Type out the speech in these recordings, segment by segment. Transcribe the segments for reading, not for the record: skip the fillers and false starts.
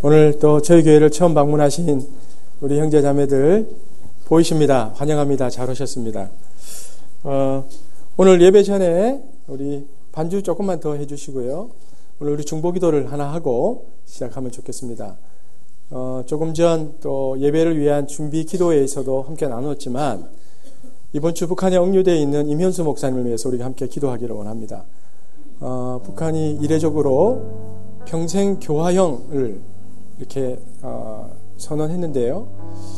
오늘 또 저희 교회를 처음 방문하신 우리 형제 자매들 보이십니다. 환영합니다. 잘 오셨습니다. 오늘 예배 전에 우리 반주 조금만 더 해주시고요. 오늘 우리 중보기도를 하나 하고 시작하면 좋겠습니다. 조금 전 또 예배를 위한 준비 기도회에서도 함께 나눴지만 이번 주 북한에 억류되어 있는 임현수 목사님을 위해서 우리가 함께 기도하기를 원합니다. 북한이 이례적으로 평생 교화형을 이렇게 선언했는데요.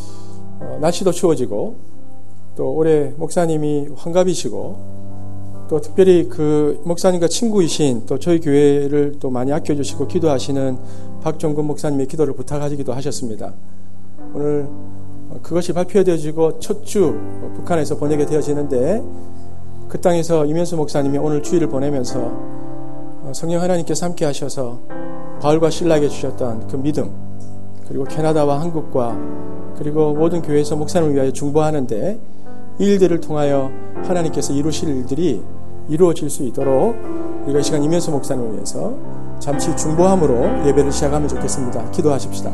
날씨도 추워지고 또 올해 목사님이 환갑이시고 또 특별히 그 목사님과 친구이신 또 저희 교회를 또 많이 아껴주시고 기도하시는 박종근 목사님의 기도를 부탁하시기도 하셨습니다. 오늘 그것이 발표되어지고 첫 주 북한에서 보내게 되어지는데 그 땅에서 임현수 목사님이 오늘 주일을 보내면서 성령 하나님께서 함께 하셔서 바울과 실라에게 주셨던 그 믿음, 그리고 캐나다와 한국과 그리고 모든 교회에서 목사님을 위하여 중보하는데 이 일들을 통하여 하나님께서 이루실 일들이 이루어질 수 있도록 우리가 이 시간 임현수 목사님을 위해서 잠시 중보함으로 예배를 시작하면 좋겠습니다. 기도하십시다.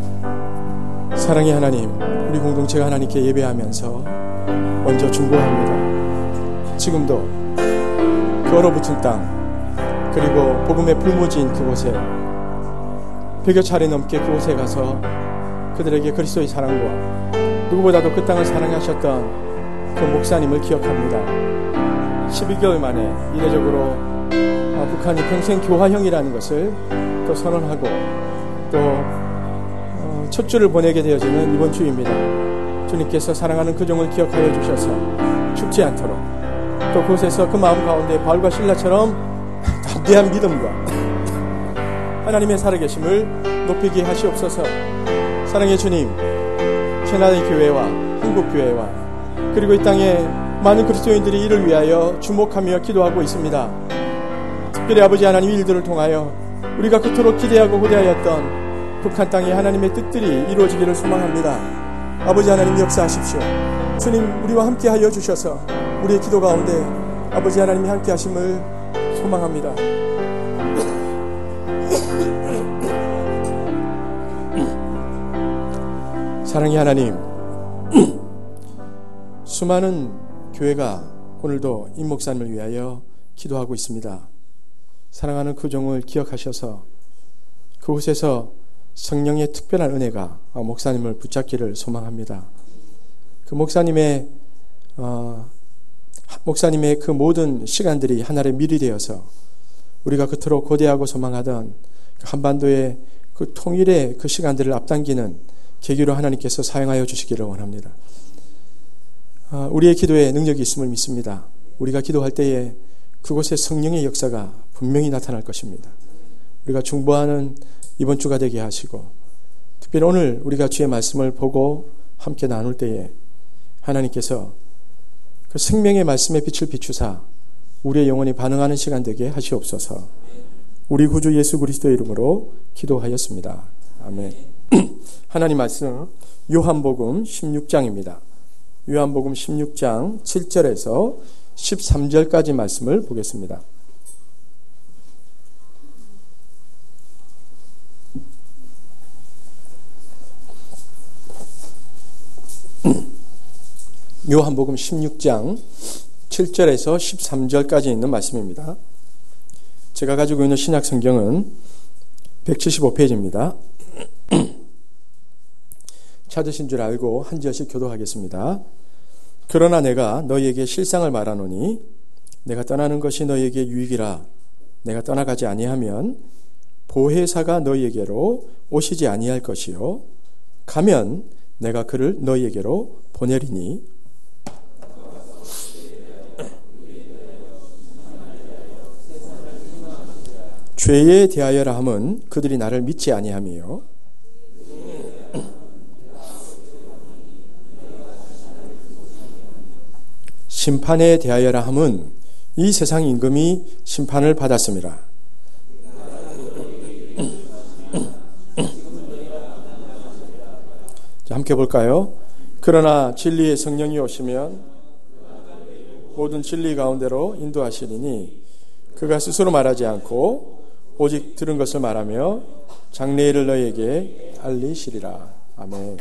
사랑의 하나님, 우리 공동체가 하나님께 예배하면서 먼저 중보합니다. 지금도 그 얼어붙은 땅, 그리고 복음의 불모지인 그곳에 100여 차례 넘게 그곳에 가서 그들에게 그리스도의 사랑과 누구보다도 그 땅을 사랑하셨던 그 목사님을 기억합니다. 12개월 만에 이례적으로 북한이 평생 교화형이라는 것을 또 선언하고 또 첫 주를 보내게 되어지는 이번 주입니다. 주님께서 사랑하는 그 종을 기억하여 주셔서 죽지 않도록 또 그곳에서 그 마음 가운데 바울과 실라처럼 담대한 믿음과 하나님의 살아계심을 높이게 하시옵소서. 사랑의 주님, 캐나다의 교회와 한국 교회와 그리고 이 땅에 많은 그리스도인들이 이를 위하여 주목하며 기도하고 있습니다. 특별히 아버지 하나님 일들을 통하여 우리가 그토록 기대하고 고대하였던 북한 땅에 하나님의 뜻들이 이루어지기를 소망합니다. 아버지 하나님 역사하십시오. 주님, 우리와 함께하여 주셔서 우리의 기도 가운데 아버지 하나님이 함께하심을 소망합니다. 사랑의 하나님, 수많은 교회가 오늘도 임 목사님을 위하여 기도하고 있습니다. 사랑하는 그 종을 기억하셔서 그곳에서 성령의 특별한 은혜가 목사님을 붙잡기를 소망합니다. 그 목사님의 그 모든 시간들이 하나의 밀이 되어서 우리가 그토록 고대하고 소망하던 한반도의 그 통일의 그 시간들을 앞당기는 계기로 하나님께서 사용하여 주시기를 원합니다. 우리의 기도에 능력이 있음을 믿습니다. 우리가 기도할 때에 그곳에 성령의 역사가 분명히 나타날 것입니다. 우리가 중보하는 이번 주가 되게 하시고 특별히 오늘 우리가 주의 말씀을 보고 함께 나눌 때에 하나님께서 그 생명의 말씀의 빛을 비추사 우리의 영혼이 반응하는 시간 되게 하시옵소서. 우리 구주 예수 그리스도의 이름으로 기도하였습니다. 아멘. 하나님 말씀 요한복음 16장입니다. 요한복음 16장 7절에서 13절까지 말씀을 보겠습니다. 요한복음 16장 7절에서 13절까지 있는 말씀입니다. 제가 가지고 있는 신약 성경은 175페이지입니다. 찾으신 줄 알고 한 절씩 교도하겠습니다. 그러나 내가 너희에게 실상을 말하노니 내가 떠나는 것이 너희에게 유익이라. 내가 떠나가지 아니하면 보혜사가 너희에게로 오시지 아니할 것이요 가면 내가 그를 너희에게로 보내리니 죄에 대하여라 함은 그들이 나를 믿지 아니함이요 심판에 대하여라 함은 이 세상 임금이 심판을 받았음이라. 자, 함께 볼까요? 그러나 진리의 성령이 오시면 모든 진리 가운데로 인도하시리니 그가 스스로 말하지 않고 오직 들은 것을 말하며 장래일을 너희에게 알리시리라. 아멘.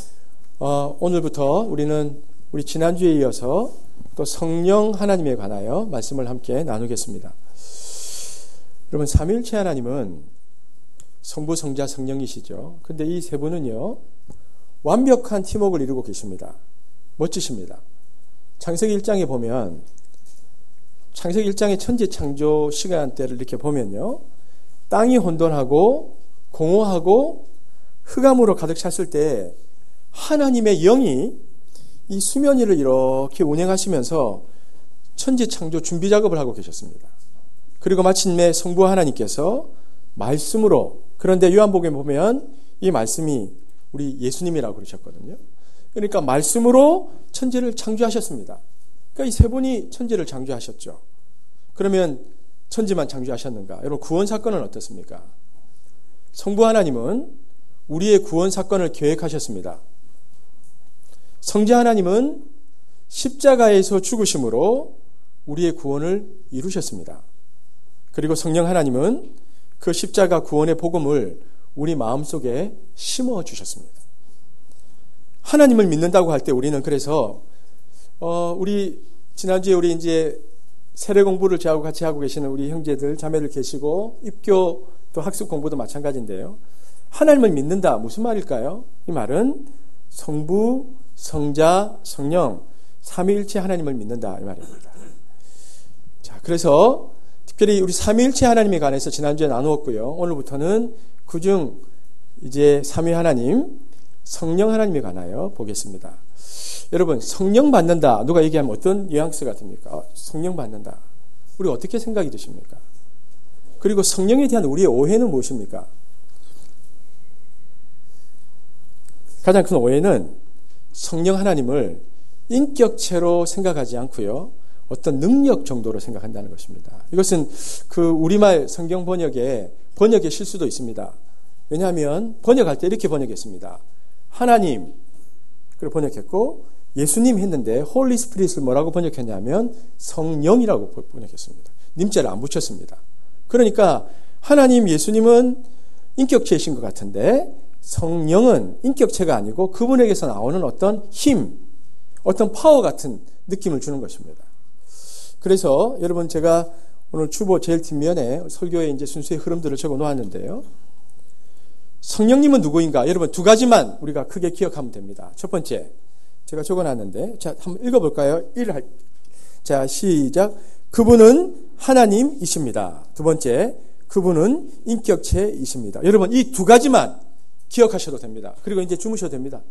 오늘부터 우리는 우리 지난주에 이어서 또 성령 하나님에 관하여 말씀을 함께 나누겠습니다. 여러분, 삼위일체 하나님은 성부, 성자, 성령이시죠. 근데 이 세 분은요, 완벽한 팀워크를 이루고 계십니다. 멋지십니다. 창세기 1장에 보면, 창세기 1장의 천지 창조 시간대를 이렇게 보면요, 땅이 혼돈하고 공허하고 흑암으로 가득 찼을 때 하나님의 영이 이 수면 위를 이렇게 운행하시면서 천지 창조 준비 작업을 하고 계셨습니다. 그리고 마침내 성부 하나님께서 말씀으로, 그런데 요한복음에 보면 이 말씀이 우리 예수님이라고 그러셨거든요. 그러니까 말씀으로 천지를 창조하셨습니다. 그러니까 이 세 분이 천지를 창조하셨죠. 그러면 천지만 창조하셨는가? 여러분, 구원 사건은 어떻습니까? 성부 하나님은 우리의 구원 사건을 계획하셨습니다. 성자 하나님은 십자가에서 죽으심으로 우리의 구원을 이루셨습니다. 그리고 성령 하나님은 그 십자가 구원의 복음을 우리 마음속에 심어주셨습니다. 하나님을 믿는다고 할 때 우리는 그래서 우리 지난주에 우리 이제 세례 공부를 저하고 같이 하고 계시는 우리 형제들 자매들 계시고 입교 또 학습 공부도 마찬가지인데요. 하나님을 믿는다 무슨 말일까요? 이 말은 성부, 성자, 성령 삼위일체 하나님을 믿는다 이 말입니다. 자, 그래서 특별히 우리 삼위일체 하나님에 관해서 지난주에 나누었고요. 오늘부터는 그중 이제 삼위 하나님, 성령 하나님에 관하여 보겠습니다. 여러분, 성령 받는다. 누가 얘기하면 어떤 뉘앙스 같습니까? 성령 받는다. 우리 어떻게 생각이 드십니까? 그리고 성령에 대한 우리의 오해는 무엇입니까? 가장 큰 오해는 성령 하나님을 인격체로 생각하지 않고요. 어떤 능력 정도로 생각한다는 것입니다. 이것은 그 우리말 성경 번역의 실수도 있습니다. 왜냐하면 번역할 때 이렇게 번역했습니다. 하나님, 그리고 번역했고 예수님 했는데 홀리 스피릿을 뭐라고 번역했냐면 성령이라고 번역했습니다. 님자를 안 붙였습니다. 그러니까 하나님, 예수님은 인격체이신 것 같은데 성령은 인격체가 아니고 그분에게서 나오는 어떤 힘, 어떤 파워 같은 느낌을 주는 것입니다. 그래서 여러분, 제가 오늘 주보 제일 뒷면에 설교의 이제 순수의 흐름들을 적어 놓았는데요. 성령님은 누구인가? 여러분, 두 가지만 우리가 크게 기억하면 됩니다. 첫 번째, 제가 적어 놨는데, 자, 한번 읽어볼까요? 자, 시작. 그분은 하나님이십니다. 두 번째, 그분은 인격체이십니다. 여러분, 이 두 가지만 기억하셔도 됩니다. 그리고 이제 주무셔도 됩니다.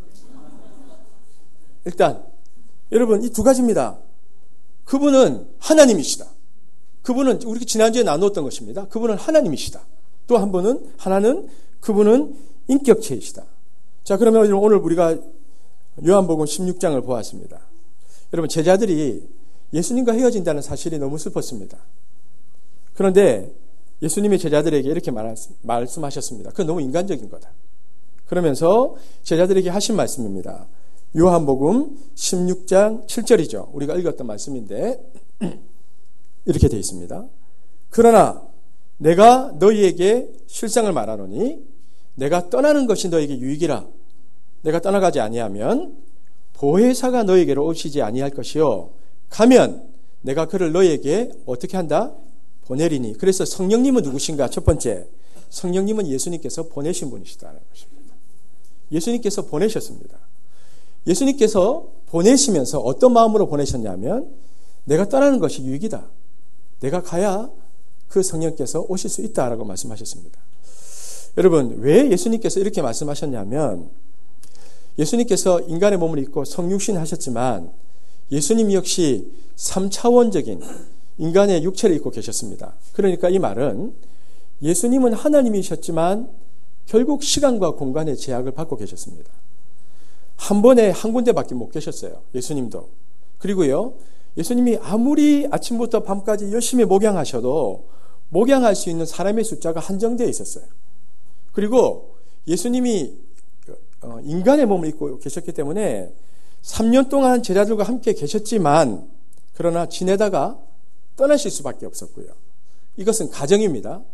일단, 여러분, 이 두 가지입니다. 그분은 하나님이시다. 그분은 우리 지난주에 나누었던 것입니다. 그분은 하나님이시다. 또 한 분은, 하나는 그분은 인격체이시다. 자, 그러면 오늘 우리가 요한복음 16장을 보았습니다. 여러분, 제자들이 예수님과 헤어진다는 사실이 너무 슬펐습니다. 그런데 예수님의 제자들에게 이렇게 말씀하셨습니다. 그건 너무 인간적인 거다. 그러면서 제자들에게 하신 말씀입니다. 요한복음 16장 7절이죠. 우리가 읽었던 말씀인데 이렇게 되어 있습니다. 그러나 내가 너희에게 실상을 말하노니 내가 떠나는 것이 너희에게 유익이라. 내가 떠나가지 아니하면 보혜사가 너희에게로 오시지 아니할 것이요 가면 내가 그를 너희에게 어떻게 한다? 보내리니. 그래서 성령님은 누구신가? 첫 번째, 성령님은 예수님께서 보내신 분이시다는 것입니다. 예수님께서 보내셨습니다. 예수님께서 보내시면서 어떤 마음으로 보내셨냐면 내가 떠나는 것이 유익이다. 내가 가야 그 성령께서 오실 수 있다라고 말씀하셨습니다. 여러분, 왜 예수님께서 이렇게 말씀하셨냐면 예수님께서 인간의 몸을 입고 성육신 하셨지만 예수님 역시 3차원적인 인간의 육체를 입고 계셨습니다. 그러니까 이 말은 예수님은 하나님이셨지만 결국 시간과 공간의 제약을 받고 계셨습니다. 한 번에 한 군데밖에 못 계셨어요. 예수님도. 그리고요, 예수님이 아무리 아침부터 밤까지 열심히 목양하셔도 목양할 수 있는 사람의 숫자가 한정되어 있었어요. 그리고 예수님이 인간의 몸을 입고 계셨기 때문에 3년 동안 제자들과 함께 계셨지만 그러나 지내다가 떠나실 수밖에 없었고요. 이것은 가정입니다.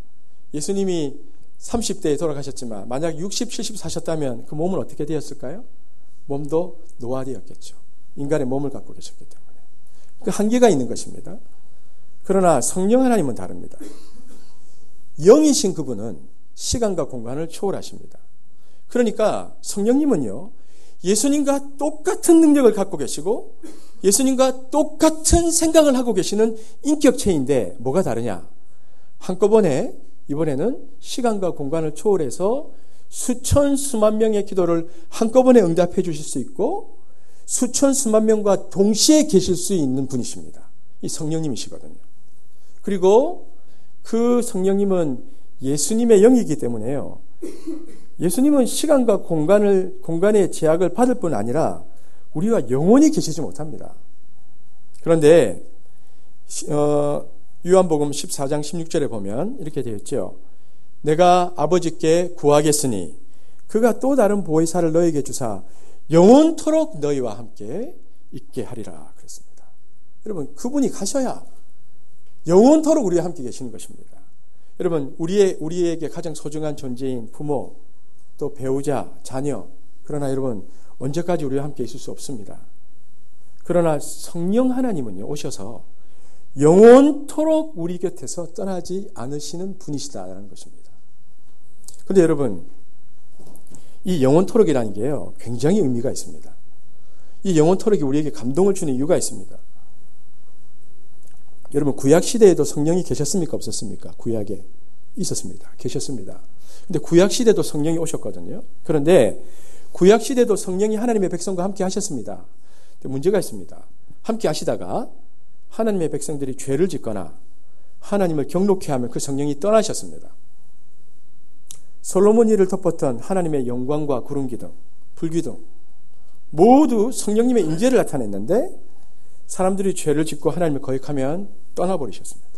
예수님이 30대에 돌아가셨지만 만약 60, 70 사셨다면 그 몸은 어떻게 되었을까요? 몸도 노화되었겠죠. 인간의 몸을 갖고 계셨기 때문에. 그 한계가 있는 것입니다. 그러나 성령 하나님은 다릅니다. 영이신 그분은 시간과 공간을 초월하십니다. 그러니까 성령님은요, 예수님과 똑같은 능력을 갖고 계시고 예수님과 똑같은 생각을 하고 계시는 인격체인데 뭐가 다르냐? 한꺼번에 이번에는 시간과 공간을 초월해서 수천 수만 명의 기도를 한꺼번에 응답해 주실 수 있고 수천 수만 명과 동시에 계실 수 있는 분이십니다. 이 성령님이시거든요. 그리고 그 성령님은 예수님의 영이기 때문에요. 예수님은 시간과 공간의 제약을 받을 뿐 아니라 우리와 영원히 계시지 못합니다. 그런데 요한복음 14장 16절에 보면 이렇게 되어 있죠. 내가 아버지께 구하겠으니 그가 또 다른 보혜사를 너에게 주사 영원토록 너희와 함께 있게 하리라 그랬습니다. 여러분, 그분이 가셔야 영원토록 우리와 함께 계시는 것입니다. 여러분, 우리에게 가장 소중한 존재인 부모, 또 배우자, 자녀, 그러나 여러분 언제까지 우리와 함께 있을 수 없습니다. 그러나 성령 하나님은요, 오셔서 영원토록 우리 곁에서 떠나지 않으시는 분이시다라는 것입니다. 그런데 여러분, 이 영원토록이라는 게요, 굉장히 의미가 있습니다. 이 영원토록이 우리에게 감동을 주는 이유가 있습니다. 여러분, 구약시대에도 성령이 계셨습니까? 없었습니까? 구약에 있었습니다. 계셨습니다. 근데 구약시대도 성령이 오셨거든요. 그런데 구약시대도 성령이 하나님의 백성과 함께 하셨습니다. 근데 문제가 있습니다. 함께 하시다가 하나님의 백성들이 죄를 짓거나 하나님을 경록해 하면 그 성령이 떠나셨습니다. 솔로몬 이를 덮었던 하나님의 영광과 구름기둥, 불기둥 모두 성령님의 임재를 나타냈는데 사람들이 죄를 짓고 하나님을 거역하면 떠나버리셨습니다.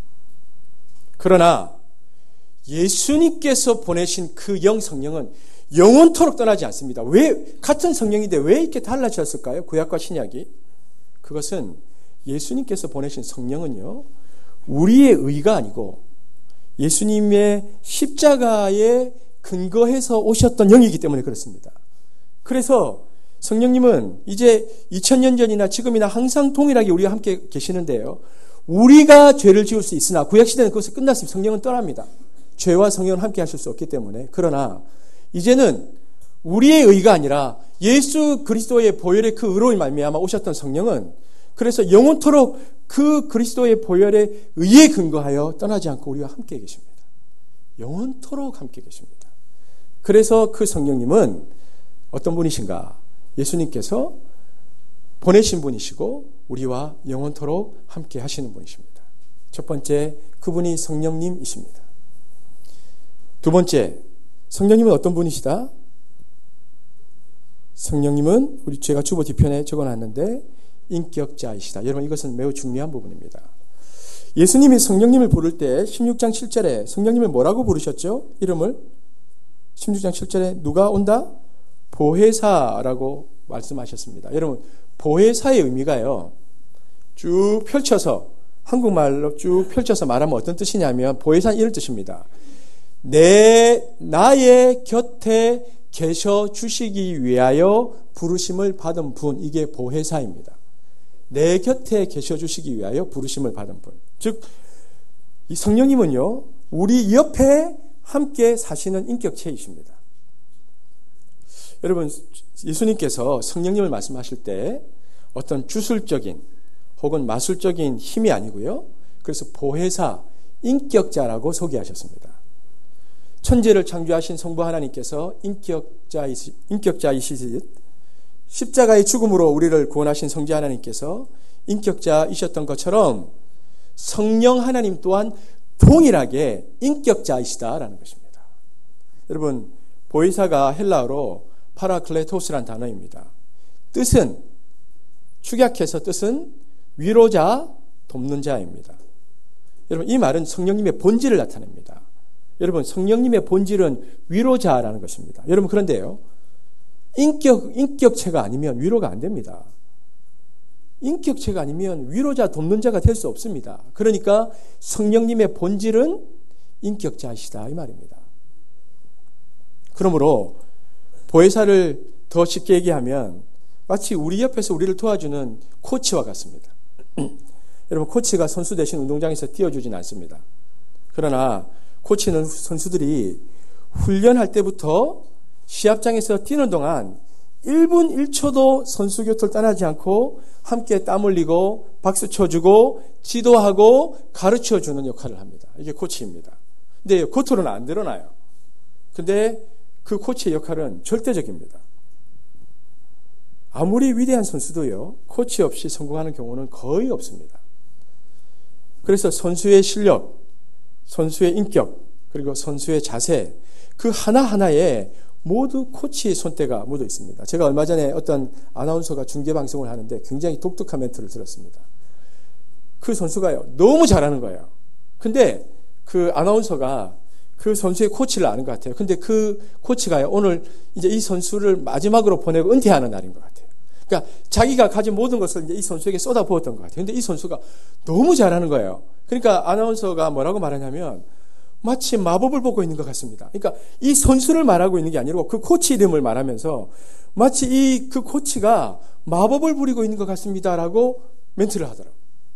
그러나 예수님께서 보내신 그 영 성령은 영원토록 떠나지 않습니다. 왜 같은 성령인데 왜 이렇게 달라졌을까요? 구약과 신약이. 그것은 예수님께서 보내신 성령은요, 우리의 의가 아니고 예수님의 십자가에 근거해서 오셨던 영이기 때문에 그렇습니다. 그래서 성령님은 이제 2000년 전이나 지금이나 항상 동일하게 우리와 함께 계시는데요, 우리가 죄를 지을 수 있으나 구약시대는 그것이 끝났습니다. 성령은 떠납니다. 죄와 성령은 함께 하실 수 없기 때문에. 그러나 이제는 우리의 의가 아니라 예수 그리스도의 보혈의 그 의로 말미암아 오셨던 성령은 그래서 영원토록 그 그리스도의 보혈의 의에 근거하여 떠나지 않고 우리와 함께 계십니다. 영원토록 함께 계십니다. 그래서 그 성령님은 어떤 분이신가? 예수님께서 보내신 분이시고 우리와 영원토록 함께 하시는 분이십니다. 첫 번째, 그분이 성령님이십니다. 두 번째, 성령님은 어떤 분이시다? 성령님은 제가 주보 뒤편에 적어놨는데 인격자이시다. 여러분, 이것은 매우 중요한 부분입니다. 예수님이 성령님을 부를 때 16장 7절에 성령님을 뭐라고 부르셨죠? 이름을 16장 7절에 누가 온다? 보혜사라고 말씀하셨습니다. 여러분, 보혜사의 의미가요, 쭉 펼쳐서 한국말로 쭉 펼쳐서 말하면 어떤 뜻이냐면 보혜사는 이런 뜻입니다. 나의 곁에 계셔 주시기 위하여 부르심을 받은 분, 이게 보혜사입니다. 내 곁에 계셔 주시기 위하여 부르심을 받은 분. 즉, 이 성령님은요, 우리 옆에 함께 사시는 인격체이십니다. 여러분, 예수님께서 성령님을 말씀하실 때 어떤 주술적인 혹은 마술적인 힘이 아니고요, 그래서 보혜사, 인격자라고 소개하셨습니다. 천지를 창조하신 성부 하나님께서 인격자이시듯 십자가의 죽음으로 우리를 구원하신 성자 하나님께서 인격자이셨던 것처럼 성령 하나님 또한 동일하게 인격자이시다라는 것입니다. 여러분, 보혜사가 헬라어로 파라클레토스란 단어입니다. 뜻은, 축약해서 뜻은 위로자, 돕는 자입니다. 여러분, 이 말은 성령님의 본질을 나타냅니다. 여러분, 성령님의 본질은 위로자라는 것입니다. 여러분, 그런데요, 인격체가 아니면 위로가 안 됩니다. 인격체가 아니면 위로자, 돕는 자가 될 수 없습니다. 그러니까 성령님의 본질은 인격자이시다 이 말입니다. 그러므로 보혜사를 더 쉽게 얘기하면 마치 우리 옆에서 우리를 도와주는 코치와 같습니다. 여러분, 코치가 선수 대신 운동장에서 뛰어주진 않습니다. 그러나 코치는 선수들이 훈련할 때부터 시합장에서 뛰는 동안 1분 1초도 선수 곁을 떠나지 않고 함께 땀 흘리고 박수 쳐주고 지도하고 가르쳐주는 역할을 합니다. 이게 코치입니다. 근데 겉으로는 안 드러나요. 근데 그 코치의 역할은 절대적입니다. 아무리 위대한 선수도요, 코치 없이 성공하는 경우는 거의 없습니다. 그래서 선수의 실력, 선수의 인격, 그리고 선수의 자세, 그 하나하나에 모두 코치의 손때가 묻어 있습니다. 제가 얼마 전에 어떤 아나운서가 중계방송을 하는데 굉장히 독특한 멘트를 들었습니다. 그 선수가요, 너무 잘하는 거예요. 근데 그 아나운서가 그 선수의 코치를 아는 것 같아요. 근데 그 코치가요, 오늘 이제 이 선수를 마지막으로 보내고 은퇴하는 날인 것 같아요. 그러니까 자기가 가진 모든 것을 이제 이 선수에게 쏟아부었던 것 같아요. 근데 이 선수가 너무 잘하는 거예요. 그러니까 아나운서가 뭐라고 말하냐면 마치 마법을 보고 있는 것 같습니다. 그러니까 이 선수를 말하고 있는 게 아니고 그 코치 이름을 말하면서 마치 그 코치가 마법을 부리고 있는 것 같습니다라고 멘트를 하더라고요.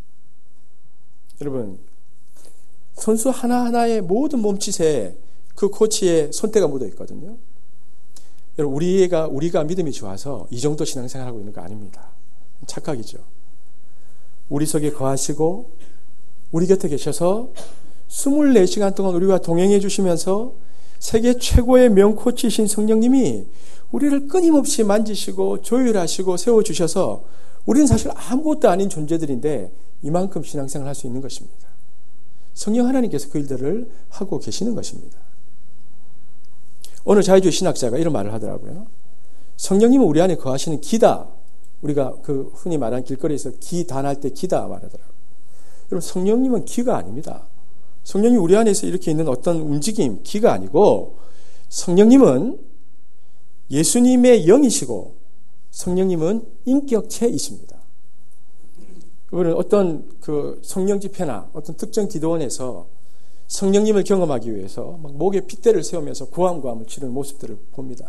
여러분, 선수 하나하나의 모든 몸짓에 그 코치의 손때가 묻어 있거든요. 여러분, 우리가 믿음이 좋아서 이 정도 신앙생활하고 있는 거 아닙니다. 착각이죠. 우리 속에 거하시고 우리 곁에 계셔서 24시간 동안 우리와 동행해 주시면서 세계 최고의 명코치이신 성령님이 우리를 끊임없이 만지시고 조율하시고 세워주셔서 우리는 사실 아무것도 아닌 존재들인데 이만큼 신앙생활을 할 수 있는 것입니다. 성령 하나님께서 그 일들을 하고 계시는 것입니다. 오늘 자유주의 신학자가 이런 말을 하더라고요. 성령님은 우리 안에 거하시는 기다. 우리가 그 흔히 말하는 길거리에서 기단할 때 기다 말하더라고요. 여러분, 성령님은 기가 아닙니다. 성령이 우리 안에서 이렇게 있는 어떤 움직임, 기가 아니고 성령님은 예수님의 영이시고 성령님은 인격체이십니다. 여러분, 어떤 그 성령 집회나 어떤 특정 기도원에서 성령님을 경험하기 위해서 막 목에 핏대를 세우면서 고함고함을 치르는 모습들을 봅니다.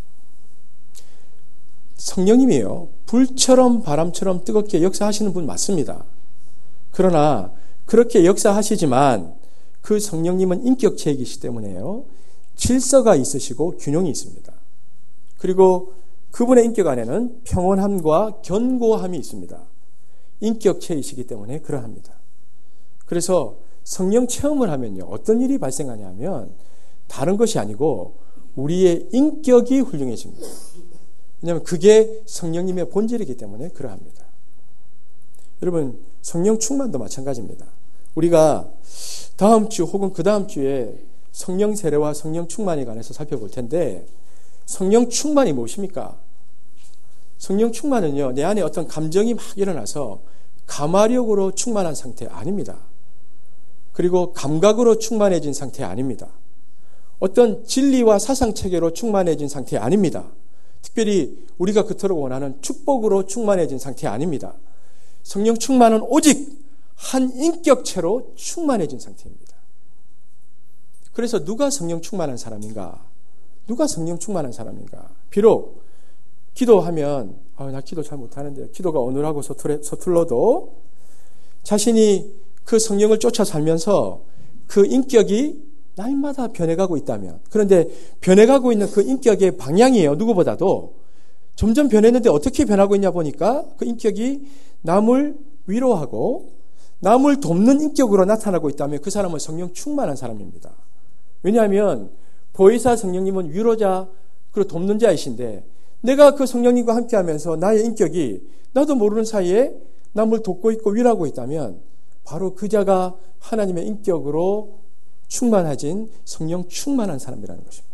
성령님이요, 불처럼 바람처럼 뜨겁게 역사하시는 분 맞습니다. 그러나 그렇게 역사하시지만 그 성령님은 인격체이기 때문에요, 질서가 있으시고 균형이 있습니다. 그리고 그분의 인격 안에는 평온함과 견고함이 있습니다. 인격체이시기 때문에 그러합니다. 그래서 성령 체험을 하면요, 어떤 일이 발생하냐면 다른 것이 아니고 우리의 인격이 훌륭해집니다. 왜냐하면 그게 성령님의 본질이기 때문에 그러합니다. 여러분, 성령 충만도 마찬가지입니다. 우리가 다음 주 혹은 그 다음 주에 성령 세례와 성령 충만에 관해서 살펴볼 텐데, 성령 충만이 무엇입니까? 성령 충만은요, 내 안에 어떤 감정이 막 일어나서 감화력으로 충만한 상태 아닙니다. 그리고 감각으로 충만해진 상태 아닙니다. 어떤 진리와 사상체계로 충만해진 상태 아닙니다. 특별히 우리가 그토록 원하는 축복으로 충만해진 상태 아닙니다. 성령 충만은 오직 한 인격체로 충만해진 상태입니다. 그래서 누가 성령 충만한 사람인가? 누가 성령 충만한 사람인가? 비록 기도하면 나 기도 잘 못하는데, 기도가 어눌하고 서툴러도 자신이 그 성령을 쫓아 살면서 그 인격이 날마다 변해가고 있다면, 그런데 변해가고 있는 그 인격의 방향이에요, 누구보다도. 점점 변했는데 어떻게 변하고 있냐 보니까 그 인격이 남을 위로하고 남을 돕는 인격으로 나타나고 있다면 그 사람은 성령 충만한 사람입니다. 왜냐하면 보혜사 성령님은 위로자 그리고 돕는 자이신데, 내가 그 성령님과 함께하면서 나의 인격이 나도 모르는 사이에 남을 돕고 있고 위로하고 있다면 바로 그 자가 하나님의 인격으로 충만해진 성령 충만한 사람이라는 것입니다.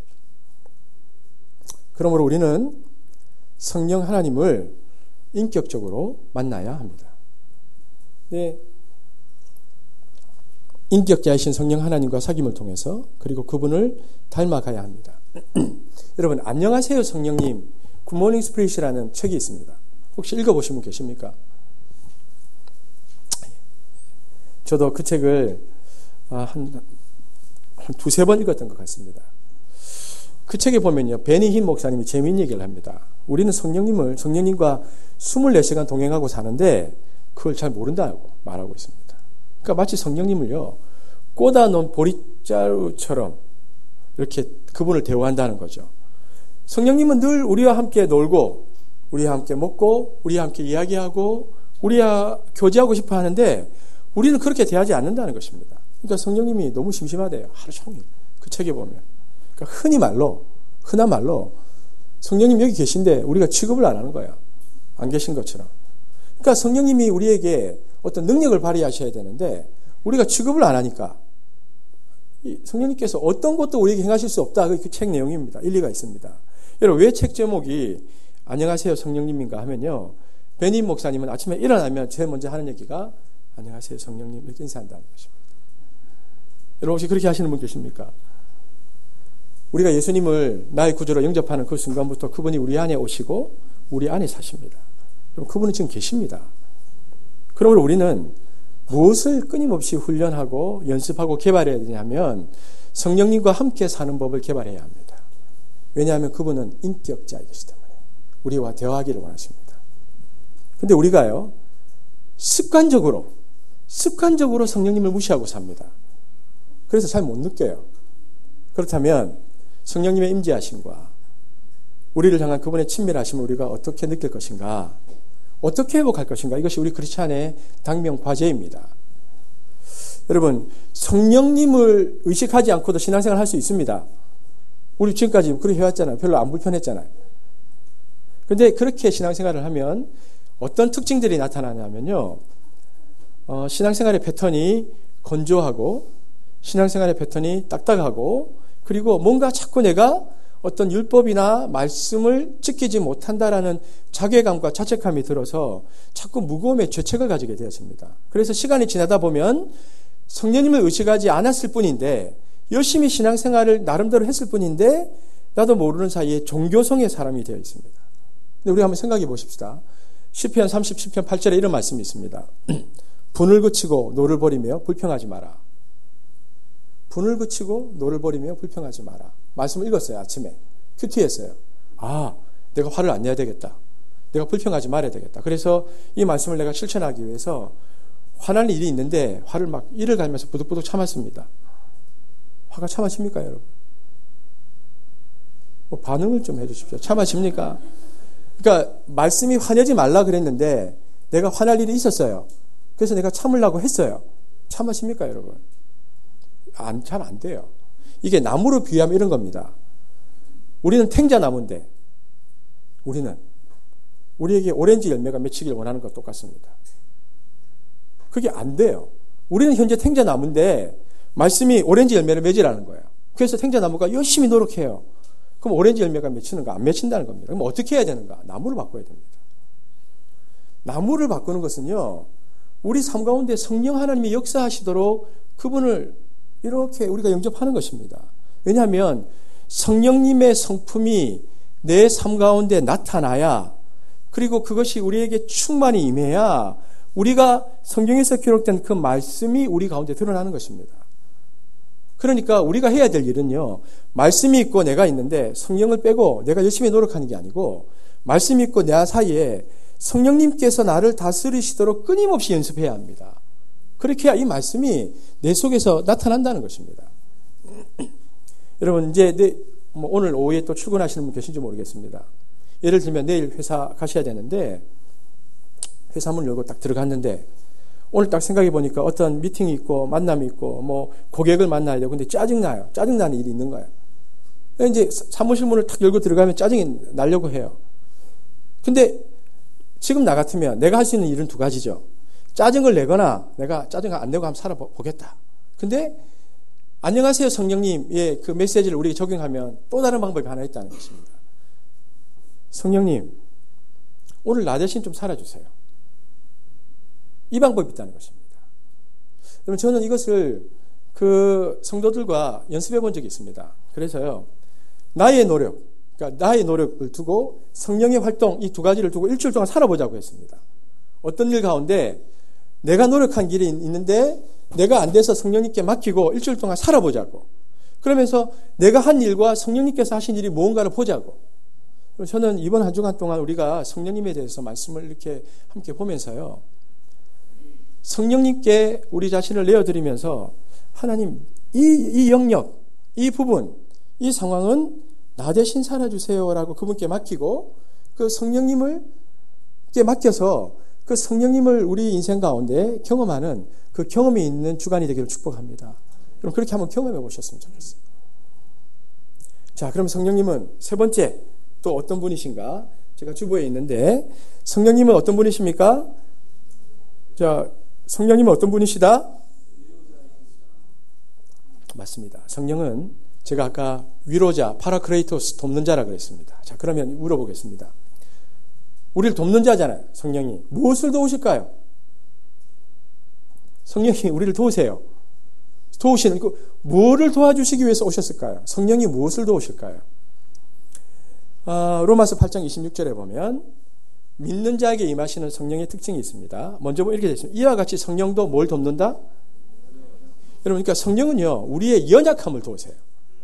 그러므로 우리는 성령 하나님을 인격적으로 만나야 합니다. 네. 인격자이신 성령 하나님과 사귐을 통해서, 그리고 그분을 닮아가야 합니다. 여러분, 안녕하세요 성령님, 굿모닝 스피릿이라는 책이 있습니다. 혹시 읽어보신 분 계십니까? 저도 그 책을 한 두세 번 읽었던 것 같습니다. 그 책에 보면요, 베니 흰 목사님이 재미있는 얘기를 합니다. 우리는 성령님과 24시간 동행하고 사는데 그걸 잘 모른다고 말하고 있습니다. 그러니까 마치 성령님을요, 꽂아놓은 보릿자루처럼 이렇게 그분을 대우한다는 거죠. 성령님은 늘 우리와 함께 놀고, 우리와 함께 먹고, 우리와 함께 이야기하고, 우리와 교제하고 싶어 하는데 우리는 그렇게 대하지 않는다는 것입니다. 그러니까 성령님이 너무 심심하대요. 하루 종일. 그 책에 보면. 그러니까 흔한 말로 성령님 여기 계신데 우리가 취급을 안 하는 거야. 안 계신 것처럼. 그러니까 성령님이 우리에게 어떤 능력을 발휘하셔야 되는데 우리가 취급을 안 하니까 성령님께서 어떤 것도 우리에게 행하실 수 없다. 그 책 내용입니다. 일리가 있습니다. 여러분, 왜 책 제목이 안녕하세요 성령님인가 하면요, 베니 목사님은 아침에 일어나면 제일 먼저 하는 얘기가 안녕하세요 성령님 이렇게 인사한다는 것입니다. 여러분, 혹시 그렇게 하시는 분 계십니까? 우리가 예수님을 나의 구주로 영접하는 그 순간부터 그분이 우리 안에 오시고 우리 안에 사십니다. 그럼 그분은 지금 계십니다. 그러므로 우리는 무엇을 끊임없이 훈련하고 연습하고 개발해야 되냐면 성령님과 함께 사는 법을 개발해야 합니다. 왜냐하면 그분은 인격자이시기 때문에 우리와 대화하기를 원하십니다. 근데 우리가요, 습관적으로 성령님을 무시하고 삽니다. 그래서 잘 못 느껴요. 그렇다면 성령님의 임재하심과 우리를 향한 그분의 친밀하심을 우리가 어떻게 느낄 것인가, 어떻게 회복할 것인가, 이것이 우리 크리스찬의 당면 과제입니다. 여러분, 성령님을 의식하지 않고도 신앙생활을 할 수 있습니다. 우리 지금까지 그렇게 해왔잖아요. 별로 안 불편했잖아요. 그런데 그렇게 신앙생활을 하면 어떤 특징들이 나타나냐면요, 신앙생활의 패턴이 건조하고 신앙생활의 패턴이 딱딱하고, 그리고 뭔가 자꾸 내가 어떤 율법이나 말씀을 지키지 못한다라는 자괴감과 자책감이 들어서 자꾸 무거움의 죄책을 가지게 되었습니다. 그래서 시간이 지나다 보면 성령님을 의식하지 않았을 뿐인데, 열심히 신앙생활을 나름대로 했을 뿐인데 나도 모르는 사이에 종교성의 사람이 되어 있습니다. 근데 우리 한번 생각해 보십시다. 시편 37편 8절에 이런 말씀이 있습니다. 분을 그치고 노를 버리며 불평하지 마라. 분을 그치고 노를 버리며 불평하지 마라. 말씀을 읽었어요. 아침에 큐티했어요. 아, 내가 화를 안 내야 되겠다. 내가 불평하지 말아야 되겠다. 그래서 이 말씀을 내가 실천하기 위해서 화날 일이 있는데 화를 막 이를 갈면서 부득부득 참았습니다. 화가 참아집니까, 여러분? 뭐 반응을 좀 해주십시오. 참아집니까? 그러니까 말씀이 화내지 말라 그랬는데 내가 화날 일이 있었어요. 그래서 내가 참으려고 했어요. 참아집니까, 여러분? 잘 안 돼요. 이게 나무로 비유하면 이런 겁니다. 우리는 탱자나무인데 우리에게 오렌지 열매가 맺히길 원하는 것과 똑같습니다. 그게 안 돼요. 우리는 현재 탱자나무인데 말씀이 오렌지 열매를 맺으라는 거예요. 그래서 탱자나무가 열심히 노력해요. 그럼 오렌지 열매가 맺히는가? 안 맺힌다는 겁니다. 그럼 어떻게 해야 되는가? 나무를 바꿔야 됩니다. 나무를 바꾸는 것은요, 우리 삶 가운데 성령 하나님이 역사하시도록 그분을 이렇게 우리가 영접하는 것입니다. 왜냐하면 성령님의 성품이 내 삶 가운데 나타나야, 그리고 그것이 우리에게 충만히 임해야 우리가 성경에서 기록된 그 말씀이 우리 가운데 드러나는 것입니다. 그러니까 우리가 해야 될 일은요, 말씀이 있고 내가 있는데 성령을 빼고 내가 열심히 노력하는 게 아니고, 말씀이 있고 내 사이에 성령님께서 나를 다스리시도록 끊임없이 연습해야 합니다. 그렇게 해야 이 말씀이 내 속에서 나타난다는 것입니다. 여러분, 이제 오늘 오후에 또 출근하시는 분 계신지 모르겠습니다. 예를 들면 내일 회사 가셔야 되는데 회사 문을 열고 딱 들어갔는데 오늘 딱 생각해 보니까 어떤 미팅이 있고 만남이 있고 뭐 고객을 만나야 되고, 근데 짜증나요. 짜증나는 일이 있는 거예요. 이제 사무실 문을 탁 열고 들어가면 짜증이 나려고 해요. 근데 지금 나 같으면 내가 할 수 있는 일은 두 가지죠. 짜증을 내거나 내가 짜증을 안 내고 한번 살아보겠다. 근데 안녕하세요 성령님의 그 메시지를 우리가 적용하면 또 다른 방법이 하나 있다는 것입니다. 성령님, 오늘 나 대신 좀 살아주세요. 이 방법이 있다는 것입니다. 여러분, 저는 이것을 그 성도들과 연습해 본 적이 있습니다. 그래서요, 나의 노력을 두고 성령의 활동, 이 두 가지를 두고 일주일 동안 살아보자고 했습니다. 어떤 일 가운데 내가 노력한 길이 있는데 내가 안 돼서 성령님께 맡기고 일주일 동안 살아보자고. 그러면서 내가 한 일과 성령님께서 하신 일이 무언가를 보자고. 저는 이번 한 주간 동안 우리가 성령님에 대해서 말씀을 이렇게 함께 보면서요. 성령님께 우리 자신을 내어드리면서 하나님, 이 영역, 이 부분, 이 상황은 나 대신 살아주세요라고 그분께 맡기고 그 성령님을 맡겨서 그 성령님을 우리 인생 가운데 경험하는 그 경험이 있는 주간이 되기를 축복합니다. 그럼 그렇게 한번 경험해 보셨으면 좋겠어요. 자, 그럼 성령님은 세 번째 또 어떤 분이신가? 제가 주보에 있는데 성령님은 어떤 분이십니까? 자, 성령님은 어떤 분이시다? 맞습니다. 성령은 제가 아까 위로자, 파라크레이토스, 돕는 자라 그랬습니다. 자, 그러면 물어보겠습니다. 우리를 돕는 자잖아요. 성령이. 무엇을 도우실까요? 성령이 우리를 도우세요. 도우시는 뭐를 도와주시기 위해서 오셨을까요? 성령이 무엇을 도우실까요? 로마서 8장 26절에 보면 믿는 자에게 임하시는 성령의 특징이 있습니다. 먼저 이렇게 되어 있습니다. 이와 같이 성령도 뭘 돕는다? 여러분, 그러니까 성령은요, 우리의 연약함을 도우세요.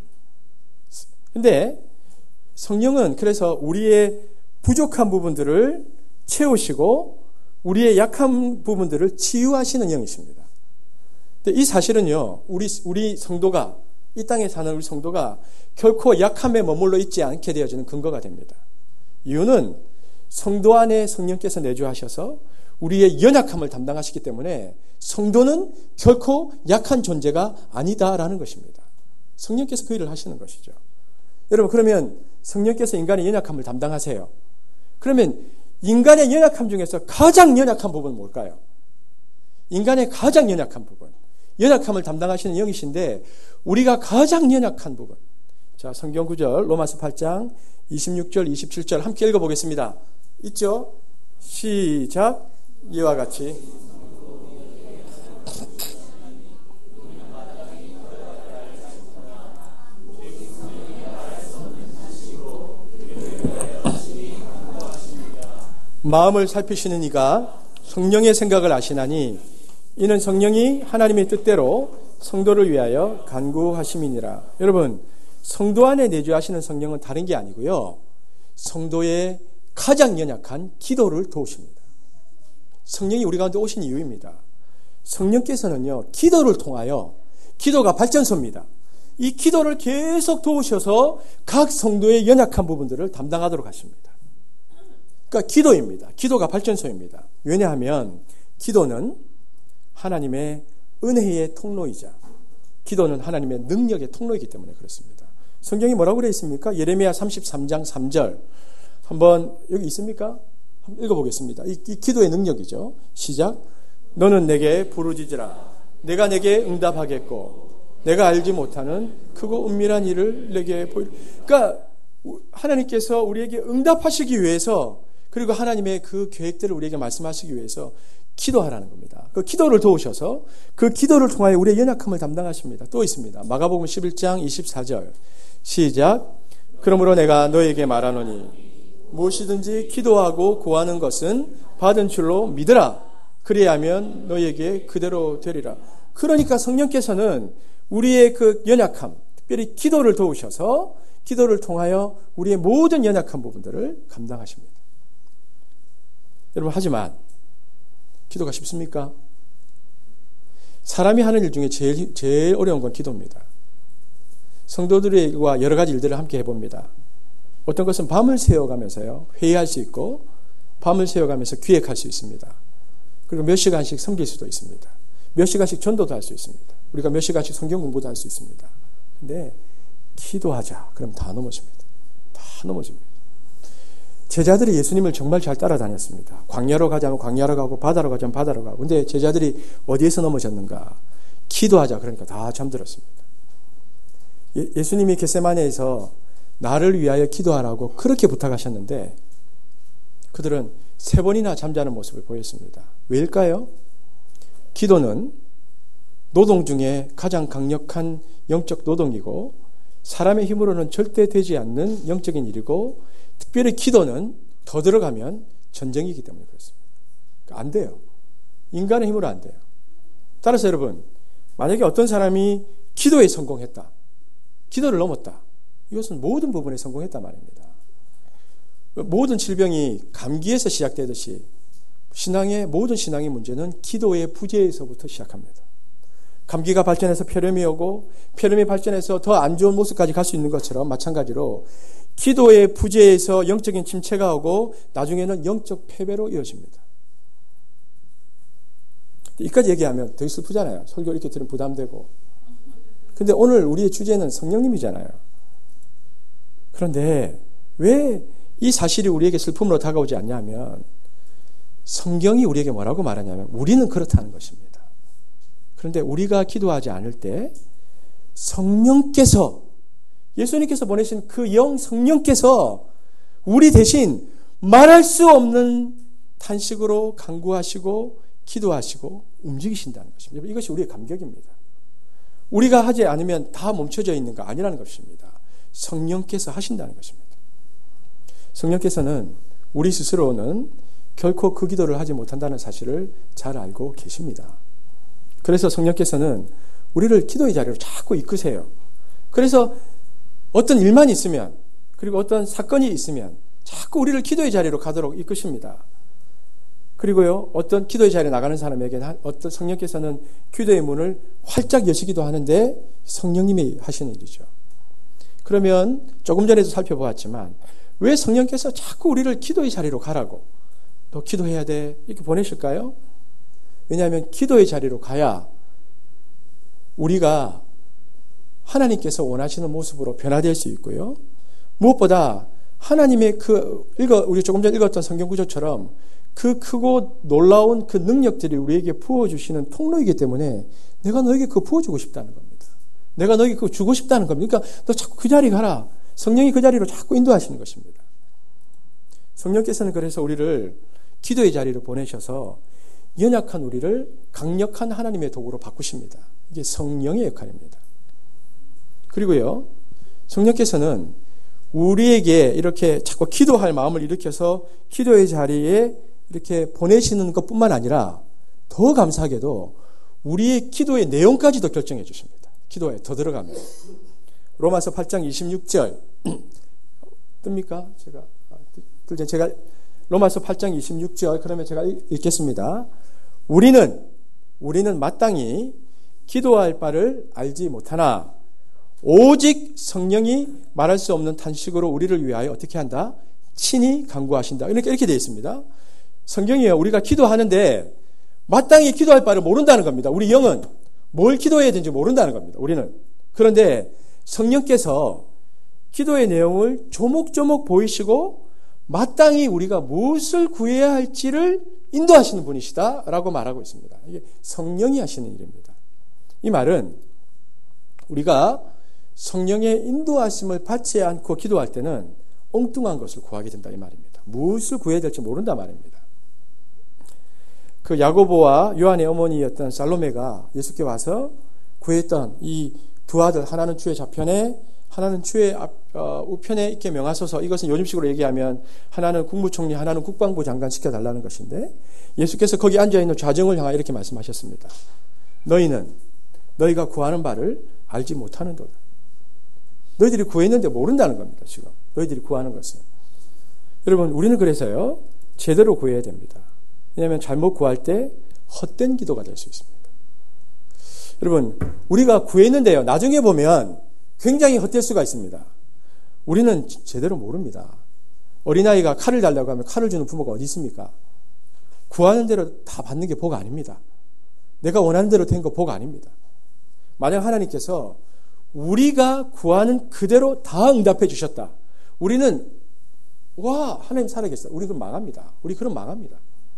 근데 성령은 그래서 우리의 부족한 부분들을 채우시고 우리의 약한 부분들을 치유하시는 영이십니다. 근데 이 사실은요, 우리 성도가, 이 땅에 사는 우리 성도가 결코 약함에 머물러 있지 않게 되어지는 근거가 됩니다. 이유는 성도 안에 성령께서 내주하셔서 우리의 연약함을 담당하시기 때문에 성도는 결코 약한 존재가 아니다라는 것입니다. 성령께서 그 일을 하시는 것이죠. 여러분, 그러면 성령께서 인간의 연약함을 담당하세요. 그러면 인간의 연약함 중에서 가장 연약한 부분은 뭘까요? 인간의 가장 연약한 부분. 연약함을 담당하시는 영이신데 우리가 가장 연약한 부분. 자, 성경 구절 로마서 8장 26절 27절 함께 읽어보겠습니다. 있죠? 시작. 이와 같이 마음을 살피시는 이가 성령의 생각을 아시나니 이는 성령이 하나님의 뜻대로 성도를 위하여 간구하심이니라. 여러분, 성도 안에 내주하시는 성령은 다른 게 아니고요. 성도의 가장 연약한 기도를 도우십니다. 성령이 우리 가운데 오신 이유입니다. 성령께서는요, 기도를 통하여, 기도가 발전소입니다. 이 기도를 계속 도우셔서 각 성도의 연약한 부분들을 담당하도록 하십니다. 그러니까 기도입니다. 기도가 발전소입니다. 왜냐하면 기도는 하나님의 은혜의 통로이자 기도는 하나님의 능력의 통로이기 때문에 그렇습니다. 성경이 뭐라고 그래 있습니까? 예레미야 33장 3절 한번 여기 있습니까? 한번 읽어보겠습니다. 이 기도의 능력이죠. 시작. 너는 내게 부르짖으라. 내가 내게 응답하겠고 내가 알지 못하는 크고 은밀한 일을 내게 보이라. 그러니까 하나님께서 우리에게 응답하시기 위해서 그리고 하나님의 그 계획들을 우리에게 말씀하시기 위해서 기도하라는 겁니다. 그 기도를 도우셔서 그 기도를 통하여 우리의 연약함을 담당하십니다. 또 있습니다. 마가복음 11장 24절 시작. 그러므로 내가 너에게 말하노니 무엇이든지 기도하고 구하는 것은 받은 줄로 믿으라. 그리하면 너에게 그대로 되리라. 그러니까 성령께서는 우리의 그 연약함, 특별히 기도를 도우셔서 기도를 통하여 우리의 모든 연약한 부분들을 감당하십니다. 여러분, 하지만 기도가 쉽습니까? 사람이 하는 일 중에 제일 어려운 건 기도입니다. 성도들과 여러 가지 일들을 함께 해봅니다. 어떤 것은 밤을 새워가면서요, 회의할 수 있고 밤을 새워가면서 기획할 수 있습니다. 그리고 몇 시간씩 섬길 수도 있습니다. 몇 시간씩 전도도 할 수 있습니다. 우리가 몇 시간씩 성경 공부도 할 수 있습니다. 근데 기도하자. 그럼 다 넘어집니다. 다 넘어집니다. 제자들이 예수님을 정말 잘 따라다녔습니다. 광야로 가자면 광야로 가고 바다로 가자면 바다로 가고. 근데 제자들이 어디에서 넘어졌는가? 기도하자. 그러니까 다 잠들었습니다. 예수님이 겟세마네에서 나를 위하여 기도하라고 그렇게 부탁하셨는데 그들은 3번이나 잠자는 모습을 보였습니다. 왜일까요? 기도는 노동 중에 가장 강력한 영적 노동이고 사람의 힘으로는 절대 되지 않는 영적인 일이고 특별히 기도는 더 들어가면 전쟁이기 때문에 그렇습니다. 안 돼요. 인간의 힘으로 안 돼요. 따라서 여러분, 만약에 어떤 사람이 기도에 성공했다. 기도를 넘었다. 이것은 모든 부분에 성공했단 말입니다. 모든 질병이 감기에서 시작되듯이 모든 신앙의 문제는 기도의 부재에서부터 시작합니다. 감기가 발전해서 폐렴이 오고 폐렴이 발전해서 더 안 좋은 모습까지 갈 수 있는 것처럼 마찬가지로 기도의 부재에서 영적인 침체가 오고 나중에는 영적 패배로 이어집니다. 여기까지 얘기하면 되게 슬프잖아요. 설교 이렇게 들으면 부담되고. 근데 오늘 우리의 주제는 성령님이잖아요. 그런데 왜 이 사실이 우리에게 슬픔으로 다가오지 않냐면 성경이 우리에게 뭐라고 말하냐면 우리는 그렇다는 것입니다. 그런데 우리가 기도하지 않을 때 성령께서 예수님께서 보내신 그 영 성령께서 우리 대신 말할 수 없는 탄식으로 간구하시고 기도하시고 움직이신다는 것입니다. 이것이 우리의 감격입니다. 우리가 하지 않으면 다 멈춰져 있는 거 아니라는 것입니다. 성령께서 하신다는 것입니다. 성령께서는 우리 스스로는 결코 그 기도를 하지 못한다는 사실을 잘 알고 계십니다. 그래서 성령께서는 우리를 기도의 자리로 자꾸 이끄세요. 그래서 어떤 일만 있으면 그리고 어떤 사건이 있으면 자꾸 우리를 기도의 자리로 가도록 이끄십니다. 그리고요, 어떤 기도의 자리에 나가는 사람에게는 어떤 성령께서는 기도의 문을 활짝 여시기도 하는데 성령님이 하시는 일이죠. 그러면 조금 전에도 살펴보았지만 왜 성령께서 자꾸 우리를 기도의 자리로 가라고 너 기도해야 돼 이렇게 보내실까요? 왜냐하면 기도의 자리로 가야 우리가 하나님께서 원하시는 모습으로 변화될 수 있고요. 무엇보다 하나님의 우리 조금 전에 읽었던 성경 구조처럼 그 크고 놀라운 그 능력들이 우리에게 부어주시는 통로이기 때문에 내가 너에게 그거 부어주고 싶다는 겁니다. 내가 너에게 그거 주고 싶다는 겁니다. 그러니까 너 자꾸 그 자리 가라. 성령이 그 자리로 자꾸 인도하시는 것입니다. 성령께서는 그래서 우리를 기도의 자리로 보내셔서 연약한 우리를 강력한 하나님의 도구로 바꾸십니다. 이게 성령의 역할입니다. 그리고요, 성령께서는 우리에게 이렇게 자꾸 기도할 마음을 일으켜서 기도의 자리에 이렇게 보내시는 것뿐만 아니라 더 감사하게도 우리의 기도의 내용까지도 결정해 주십니다. 기도에 더 들어갑니다. 로마서 8장 26절 뜹니까? 제가 로마서 8장 26절 그러면 제가 읽겠습니다. 우리는 마땅히 기도할 바를 알지 못하나 오직 성령이 말할 수 없는 탄식으로 우리를 위하여 어떻게 한다? 친히 간구하신다. 이렇게 되어 있습니다. 성경이요, 우리가 기도하는데 마땅히 기도할 바를 모른다는 겁니다. 우리 영은 뭘 기도해야 되는지 모른다는 겁니다. 우리는. 그런데 성령께서 기도의 내용을 조목조목 보이시고 마땅히 우리가 무엇을 구해야 할지를 인도하시는 분이시다라고 말하고 있습니다. 이게 성령이 하시는 일입니다. 이 말은 우리가 성령의 인도하심을 받지 않고 기도할 때는 엉뚱한 것을 구하게 된다 이 말입니다. 무엇을 구해야 될지 모른다 말입니다. 그 야고보와 요한의 어머니였던 살로메가 예수께 와서 구했던 이 두 아들, 하나는 주의 좌편에 하나는 주의 우편에 있게 명하소서. 이것은 요즘식으로 얘기하면 하나는 국무총리, 하나는 국방부 장관 시켜달라는 것인데 예수께서 거기 앉아있는 좌정을 향하여 이렇게 말씀하셨습니다. 너희가 구하는 바를 알지 못하는도다. 너희들이 구했는데 모른다는 겁니다. 지금 너희들이 구하는 것은. 여러분, 우리는 그래서요 제대로 구해야 됩니다. 왜냐하면 잘못 구할 때 헛된 기도가 될 수 있습니다. 여러분, 우리가 구했는데요 나중에 보면 굉장히 헛될 수가 있습니다. 우리는 제대로 모릅니다. 어린아이가 칼을 달라고 하면 칼을 주는 부모가 어디 있습니까? 구하는 대로 다 받는 게 복 아닙니다. 내가 원하는 대로 된 거 복 아닙니다. 만약 하나님께서 우리가 구하는 그대로 다 응답해 주셨다. 우리는 와, 하나님 살아계시다. 우리 그럼 망합니다. 우리 그럼 망합니다.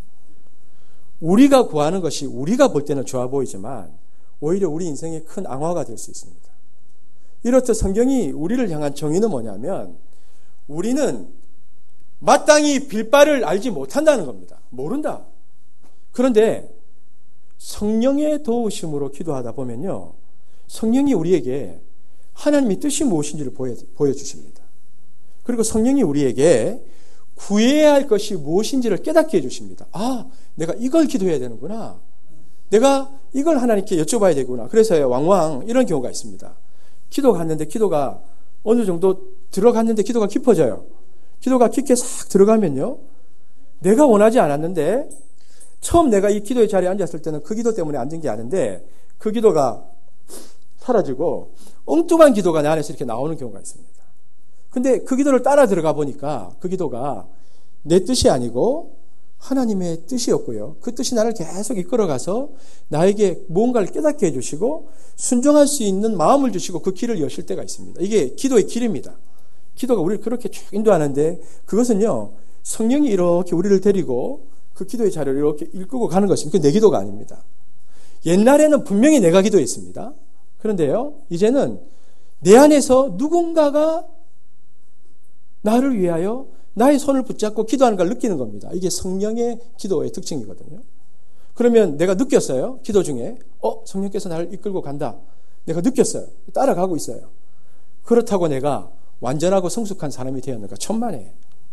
우리가 구하는 것이 우리가 볼 때는 좋아 보이지만 오히려 우리 인생의 큰 앙화가 될 수 있습니다. 이렇듯 성경이 우리를 향한 정의는 뭐냐면 우리는 마땅히 빌 바를 알지 못한다는 겁니다. 모른다. 그런데 성령의 도우심으로 기도하다 보면요 성령이 우리에게 하나님의 뜻이 무엇인지를 보여주십니다. 그리고 성령이 우리에게 구해야 할 것이 무엇인지를 깨닫게 해주십니다. 아, 내가 이걸 기도해야 되는구나. 내가 이걸 하나님께 여쭤봐야 되구나. 그래서 왕왕 이런 경우가 있습니다. 기도 갔는데 기도가 어느 정도 들어갔는데 기도가 깊어져요. 기도가 깊게 싹 들어가면요. 내가 원하지 않았는데 처음 내가 이 기도의 자리에 앉았을 때는 그 기도 때문에 앉은 게 아닌데 그 기도가 사라지고 엉뚱한 기도가 내 안에서 이렇게 나오는 경우가 있습니다. 근데 그 기도를 따라 들어가 보니까 그 기도가 내 뜻이 아니고 하나님의 뜻이었고요. 그 뜻이 나를 계속 이끌어가서 나에게 무언가를 깨닫게 해주시고 순종할 수 있는 마음을 주시고 그 길을 여실 때가 있습니다. 이게 기도의 길입니다. 기도가 우리를 그렇게 쭉 인도하는데 그것은요. 성령이 이렇게 우리를 데리고 그 기도의 자리를 이렇게 이끌고 가는 것입니다. 그게 내 기도가 아닙니다. 옛날에는 분명히 내가 기도했습니다. 그런데요. 이제는 내 안에서 누군가가 나를 위하여 나의 손을 붙잡고 기도하는 걸 느끼는 겁니다. 이게 성령의 기도의 특징이거든요. 그러면 내가 느꼈어요. 기도 중에 성령께서 나를 이끌고 간다. 내가 느꼈어요. 따라가고 있어요. 그렇다고 내가 완전하고 성숙한 사람이 되었는가? 천만에.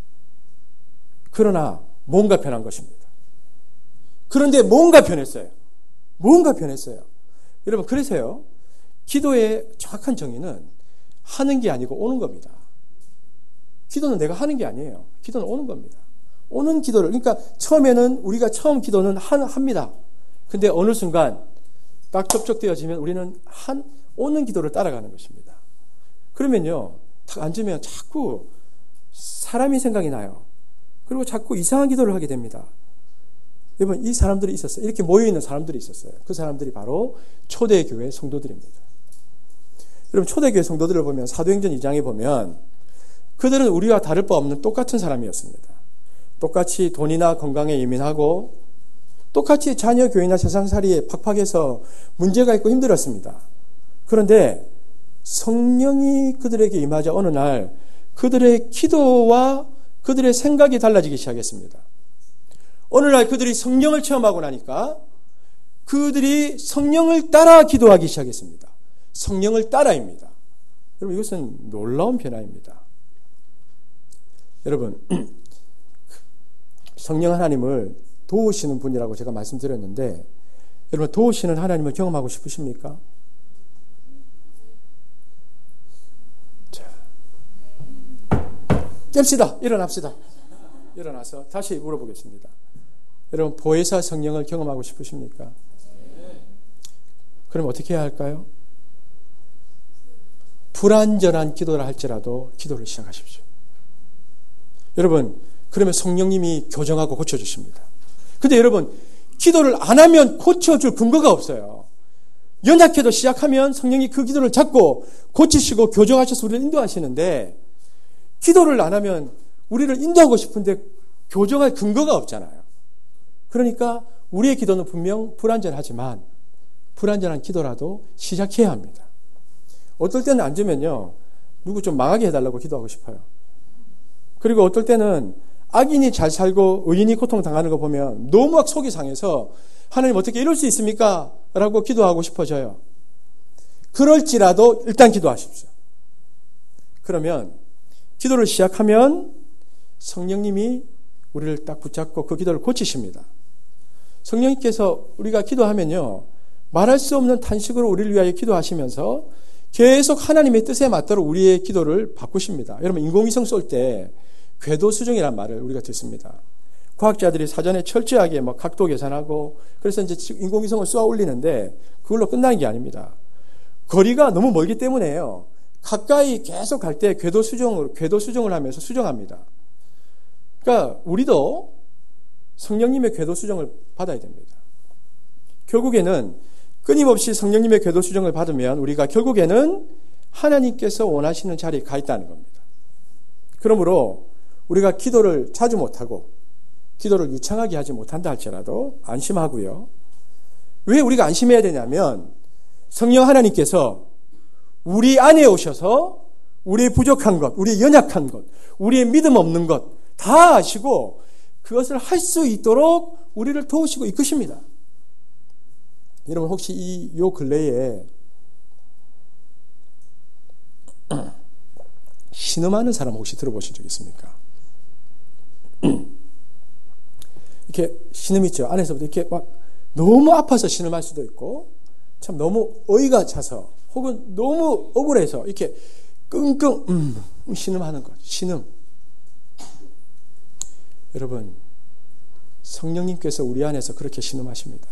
그러나 뭔가 변한 것입니다. 그런데 뭔가 변했어요. 뭔가 변했어요. 여러분 그래서요. 기도의 정확한 정의는 하는 게 아니고 오는 겁니다. 기도는 내가 하는 게 아니에요. 기도는 오는 겁니다. 오는 기도를, 그러니까 처음에는 우리가 처음 기도는 합니다. 근데 어느 순간 딱 접촉되어지면 우리는 오는 기도를 따라가는 것입니다. 그러면요, 딱 앉으면 자꾸 사람이 생각이 나요. 그리고 자꾸 이상한 기도를 하게 됩니다. 여러분, 이 사람들이 있었어요. 이렇게 모여있는 사람들이 있었어요. 그 사람들이 바로 초대교회 성도들입니다. 여러분, 초대교회 성도들을 보면 사도행전 2장에 보면 그들은 우리와 다를 바 없는 똑같은 사람이었습니다. 똑같이 돈이나 건강에 예민하고 똑같이 자녀 교회나 세상살이에 팍팍해서 문제가 있고 힘들었습니다. 그런데 성령이 그들에게 임하자 어느 날 그들의 기도와 그들의 생각이 달라지기 시작했습니다. 어느 날 그들이 성령을 체험하고 나니까 그들이 성령을 따라 기도하기 시작했습니다. 성령을 따라입니다. 여러분 이것은 놀라운 변화입니다. 여러분 성령 하나님을 도우시는 분이라고 제가 말씀드렸는데 여러분 도우시는 하나님을 경험하고 싶으십니까? 자, 깹시다. 일어납시다. 일어나서 다시 물어보겠습니다. 여러분 보혜사 성령을 경험하고 싶으십니까? 그럼 어떻게 해야 할까요? 불완전한 기도를 할지라도 기도를 시작하십시오. 여러분 그러면 성령님이 교정하고 고쳐주십니다. 근데 여러분 기도를 안 하면 고쳐줄 근거가 없어요. 연약해도 시작하면 성령이 그 기도를 잡고 고치시고 교정하셔서 우리를 인도하시는데 기도를 안 하면 우리를 인도하고 싶은데 교정할 근거가 없잖아요. 그러니까 우리의 기도는 분명 불완전하지만 불완전한 기도라도 시작해야 합니다. 어떨 때는 앉으면요 누구 좀 망하게 해달라고 기도하고 싶어요. 그리고 어떨 때는 악인이 잘 살고 의인이 고통당하는 거 보면 너무 막 속이 상해서 하나님 어떻게 이럴 수 있습니까? 라고 기도하고 싶어져요. 그럴지라도 일단 기도하십시오. 그러면 기도를 시작하면 성령님이 우리를 딱 붙잡고 그 기도를 고치십니다. 성령님께서 우리가 기도하면요 말할 수 없는 탄식으로 우리를 위하여 기도하시면서 계속 하나님의 뜻에 맞도록 우리의 기도를 바꾸십니다. 여러분 인공위성 쏠 때 궤도 수정이라는 말을 우리가 듣습니다. 과학자들이 사전에 철저하게 각도 계산하고 그래서 이제 인공위성을 쏘아 올리는데 그걸로 끝나는 게 아닙니다. 거리가 너무 멀기 때문에요. 가까이 계속 갈 때 궤도 수정을 하면서 수정합니다. 그러니까 우리도 성령님의 궤도 수정을 받아야 됩니다. 결국에는 끊임없이 성령님의 궤도 수정을 받으면 우리가 결국에는 하나님께서 원하시는 자리에 가 있다는 겁니다. 그러므로 우리가 기도를 자주 못하고 기도를 유창하게 하지 못한다 할지라도 안심하고요. 왜 우리가 안심해야 되냐면 성령 하나님께서 우리 안에 오셔서 우리의 부족한 것, 우리의 연약한 것, 우리의 믿음 없는 것 다 아시고 그것을 할 수 있도록 우리를 도우시고 이끄십니다. 여러분 혹시 요 근래에 신음하는 사람 혹시 들어보신 적 있습니까? 이렇게 신음 있죠. 안에서부터 이렇게 막 너무 아파서 신음할 수도 있고 참 너무 어이가 차서 혹은 너무 억울해서 이렇게 끙끙 신음하는 것. 신음. 여러분, 성령님께서 우리 안에서 그렇게 신음하십니다.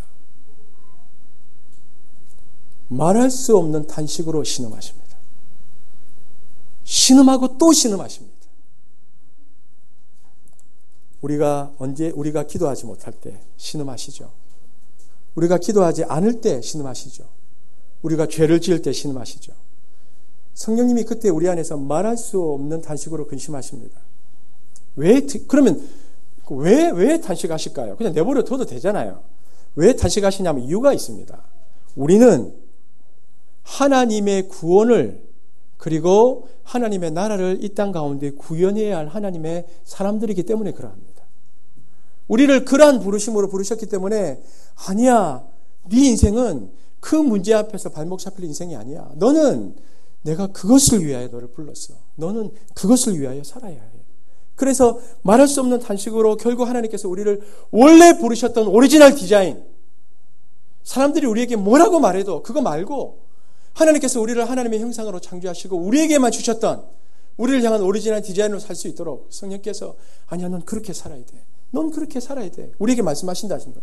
말할 수 없는 탄식으로 신음하십니다. 신음하고 또 신음하십니다. 우리가 기도하지 못할 때 신음하시죠. 우리가 기도하지 않을 때 신음하시죠. 우리가 죄를 지을 때 신음하시죠. 성령님이 그때 우리 안에서 말할 수 없는 탄식으로 근심하십니다. 그러면 왜 탄식하실까요? 그냥 내버려 둬도 되잖아요. 왜 탄식하시냐면 이유가 있습니다. 우리는 하나님의 구원을 그리고 하나님의 나라를 이 땅 가운데 구현해야 할 하나님의 사람들이기 때문에 그러합니다. 우리를 그러한 부르심으로 부르셨기 때문에 아니야, 네 인생은 그 문제 앞에서 발목 잡힐 인생이 아니야. 너는 내가 그것을 위하여 너를 불렀어. 너는 그것을 위하여 살아야 해. 그래서 말할 수 없는 탄식으로 결국 하나님께서 우리를 원래 부르셨던 오리지널 디자인, 사람들이 우리에게 뭐라고 말해도 그거 말고 하나님께서 우리를 하나님의 형상으로 창조하시고 우리에게만 주셨던 우리를 향한 오리지널 디자인으로 살 수 있도록 성령께서 아니야, 넌 그렇게 살아야 돼. 넌 그렇게 살아야 돼. 우리에게 말씀하신다는 겁니다.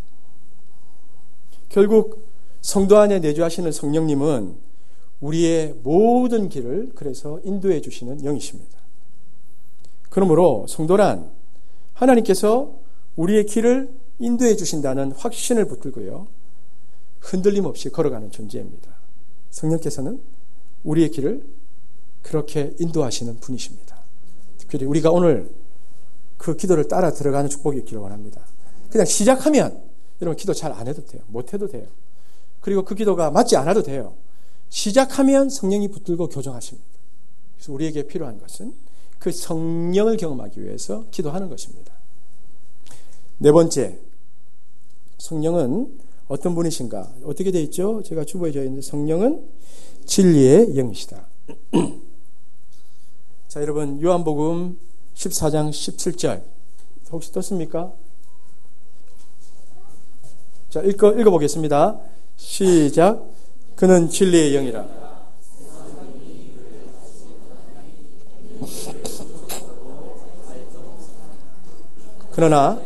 결국 성도 안에 내주하시는 성령님은 우리의 모든 길을 그래서 인도해 주시는 영이십니다. 그러므로 성도란 하나님께서 우리의 길을 인도해 주신다는 확신을 붙들고요, 흔들림 없이 걸어가는 존재입니다. 성령께서는 우리의 길을 그렇게 인도하시는 분이십니다. 특별히 우리가 오늘 그 기도를 따라 들어가는 축복이 있기를 원합니다. 그냥 시작하면 여러분 기도 잘 안 해도 돼요. 못 해도 돼요. 그리고 그 기도가 맞지 않아도 돼요. 시작하면 성령이 붙들고 교정하십니다. 그래서 우리에게 필요한 것은 그 성령을 경험하기 위해서 기도하는 것입니다. 네 번째, 성령은 어떤 분이신가? 어떻게 되어 있죠? 제가 주보해져 있는데 성령은 진리의 영이시다. 자, 여러분 요한복음 14장 17절 혹시 떴습니까? 자, 읽어보겠습니다. 시작. 그는 진리의 영이라. 그러나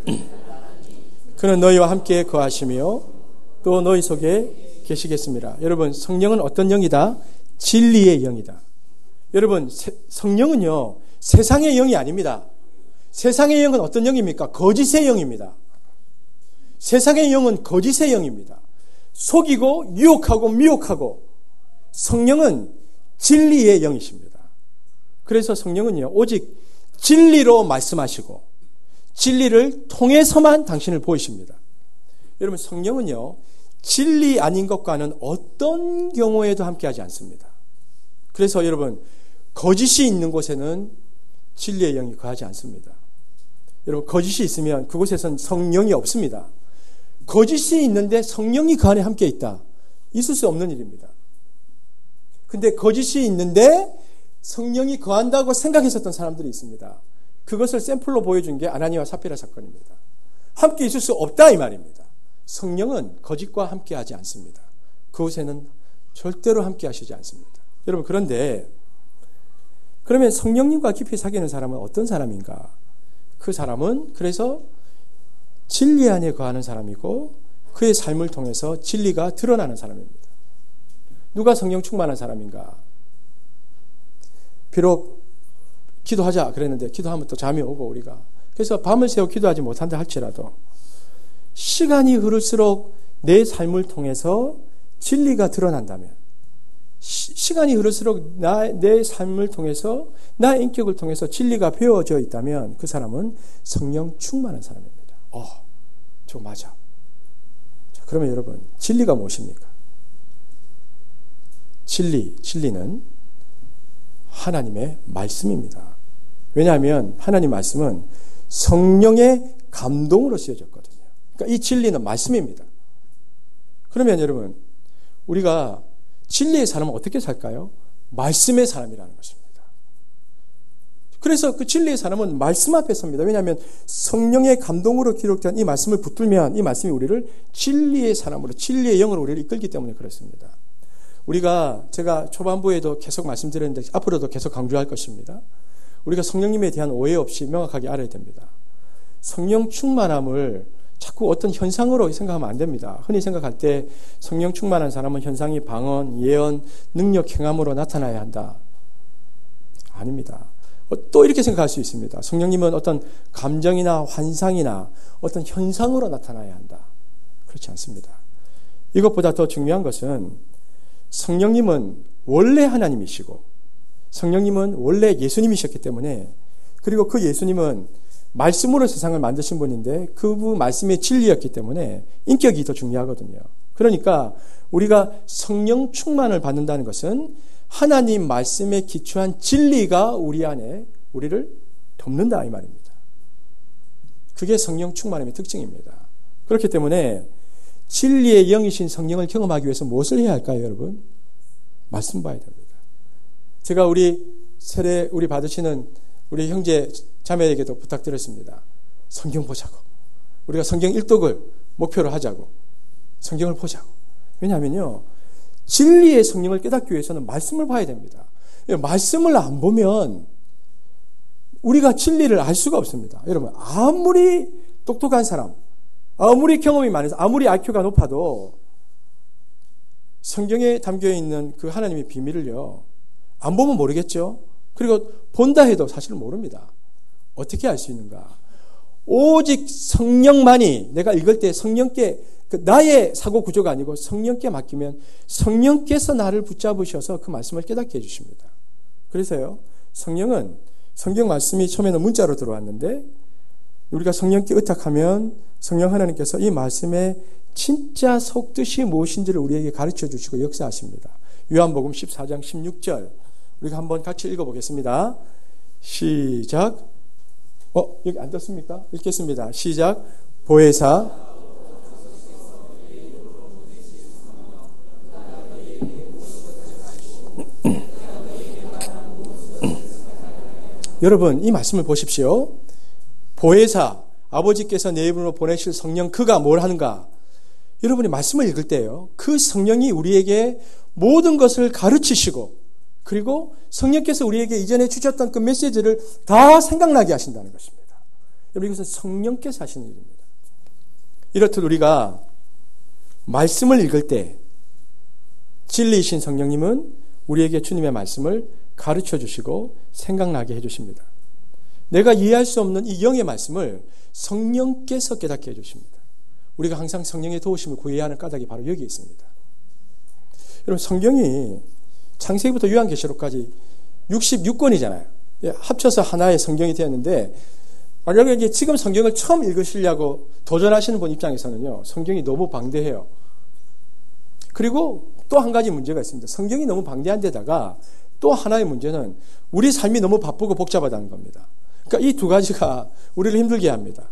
그는 너희와 함께 거하시며 또 너희 속에 계시겠습니다. 여러분, 성령은 어떤 영이다? 진리의 영이다. 여러분, 성령은요 세상의 영이 아닙니다. 세상의 영은 어떤 영입니까? 거짓의 영입니다. 세상의 영은 거짓의 영입니다. 속이고 유혹하고 미혹하고, 성령은 진리의 영이십니다. 그래서 성령은요 오직 진리로 말씀하시고 진리를 통해서만 당신을 보이십니다. 여러분, 성령은요 진리 아닌 것과는 어떤 경우에도 함께하지 않습니다. 그래서 여러분, 거짓이 있는 곳에는 진리의 영이 거하지 않습니다. 여러분, 거짓이 있으면 그곳에선 성령이 없습니다. 거짓이 있는데 성령이 그 안에 함께 있다. 있을 수 없는 일입니다. 근데 거짓이 있는데 성령이 거한다고 생각했었던 사람들이 있습니다. 그것을 샘플로 보여준 게 아나니와 삽비라 사건입니다. 함께 있을 수 없다 이 말입니다. 성령은 거짓과 함께 하지 않습니다. 그곳에는 절대로 함께 하시지 않습니다. 여러분, 그런데 그러면 성령님과 깊이 사귀는 사람은 어떤 사람인가? 그 사람은 그래서 진리 안에 거하는 사람이고 그의 삶을 통해서 진리가 드러나는 사람입니다. 누가 성령 충만한 사람인가? 비록 기도하자 그랬는데 기도하면 또 잠이 오고 우리가 그래서 밤을 새워 기도하지 못한다 할지라도 시간이 흐를수록 내 삶을 통해서 진리가 드러난다면, 시간이 흐를수록 내 삶을 통해서 나의 인격을 통해서 진리가 배워져 있다면 그 사람은 성령 충만한 사람입니다. 저 맞아. 자, 그러면 여러분, 진리가 무엇입니까? 진리는 하나님의 말씀입니다. 왜냐하면 하나님 말씀은 성령의 감동으로 쓰여졌거든요. 그러니까 이 진리는 말씀입니다. 그러면 여러분, 우리가 진리의 사람은 어떻게 살까요? 말씀의 사람이라는 것입니다. 그래서 그 진리의 사람은 말씀 앞에 섭니다. 왜냐하면 성령의 감동으로 기록된 이 말씀을 붙들면 이 말씀이 우리를 진리의 사람으로, 진리의 영으로 우리를 이끌기 때문에 그렇습니다. 제가 초반부에도 계속 말씀드렸는데 앞으로도 계속 강조할 것입니다. 우리가 성령님에 대한 오해 없이 명확하게 알아야 됩니다. 성령 충만함을 자꾸 어떤 현상으로 생각하면 안 됩니다. 흔히 생각할 때 성령 충만한 사람은 현상이 방언, 예언, 능력, 행함으로 나타나야 한다. 아닙니다. 또 이렇게 생각할 수 있습니다. 성령님은 어떤 감정이나 환상이나 어떤 현상으로 나타나야 한다. 그렇지 않습니다. 이것보다 더 중요한 것은 성령님은 원래 하나님이시고 성령님은 원래 예수님이셨기 때문에, 그리고 그 예수님은 말씀으로 세상을 만드신 분인데 그 말씀의 진리였기 때문에 인격이 더 중요하거든요. 그러니까 우리가 성령 충만을 받는다는 것은 하나님 말씀에 기초한 진리가 우리 안에 우리를 덮는다 이 말입니다. 그게 성령 충만함의 특징입니다. 그렇기 때문에 진리의 영이신 성령을 경험하기 위해서 무엇을 해야 할까요, 여러분? 말씀 봐야 됩니다. 제가 우리 받으시는 우리 형제 자매에게도 부탁드렸습니다. 성경 보자고. 우리가 성경 일독을 목표로 하자고. 성경을 보자고. 왜냐하면요, 진리의 성령을 깨닫기 위해서는 말씀을 봐야 됩니다. 말씀을 안 보면 우리가 진리를 알 수가 없습니다. 여러분, 아무리 똑똑한 사람, 아무리 경험이 많은 사람, 아무리 IQ가 높아도 성경에 담겨있는 그 하나님의 비밀을요, 안 보면 모르겠죠. 그리고 본다 해도 사실은 모릅니다. 어떻게 알 수 있는가? 오직 성령만이, 내가 읽을 때 성령께, 나의 사고 구조가 아니고 성령께 맡기면 성령께서 나를 붙잡으셔서 그 말씀을 깨닫게 해주십니다. 그래서요, 성령은, 성경 말씀이 처음에는 문자로 들어왔는데 우리가 성령께 의탁하면 성령 하나님께서 이 말씀의 진짜 속뜻이 무엇인지를 우리에게 가르쳐 주시고 역사하십니다. 요한복음 14장 16절 우리가 한번 같이 읽어보겠습니다. 시작. 여기 안 떴습니까? 읽겠습니다. 시작. 보혜사 여러분, 이 말씀을 보십시오. 보혜사, 아버지께서 내 이름으로 보내실 성령, 그가 뭘 하는가? 여러분이 말씀을 읽을 때요, 그 성령이 우리에게 모든 것을 가르치시고, 그리고 성령께서 우리에게 이전에 주셨던 그 메시지를 다 생각나게 하신다는 것입니다. 여러분, 이것은 성령께서 하시는 일입니다. 이렇듯 우리가 말씀을 읽을 때 진리이신 성령님은 우리에게 주님의 말씀을 가르쳐 주시고 생각나게 해주십니다. 내가 이해할 수 없는 이 영의 말씀을 성령께서 깨닫게 해주십니다. 우리가 항상 성령의 도우심을 구해야 하는 까닭이 바로 여기 있습니다. 여러분, 성경이 창세기부터 요한계시록까지 66권이잖아요. 합쳐서 하나의 성경이 되었는데, 만약에 이제 지금 성경을 처음 읽으시려고 도전하시는 분 입장에서는요, 성경이 너무 방대해요. 그리고 또 한 가지 문제가 있습니다. 성경이 너무 방대한 데다가 또 하나의 문제는 우리 삶이 너무 바쁘고 복잡하다는 겁니다. 그러니까 이 두 가지가 우리를 힘들게 합니다.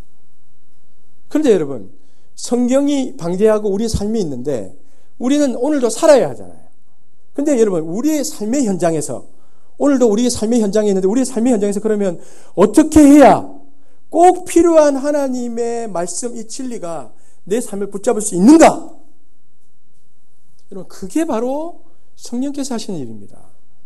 그런데 여러분, 성경이 방대하고 우리의 삶이 있는데 우리는 오늘도 살아야 하잖아요. 그런데 여러분, 우리의 삶의 현장에서, 오늘도 우리의 삶의 현장에 있는데 우리의 삶의 현장에서 그러면 어떻게 해야 꼭 필요한 하나님의 말씀, 이 진리가 내 삶을 붙잡을 수 있는가? 여러분, 그게 바로 성령께서 하시는 일입니다.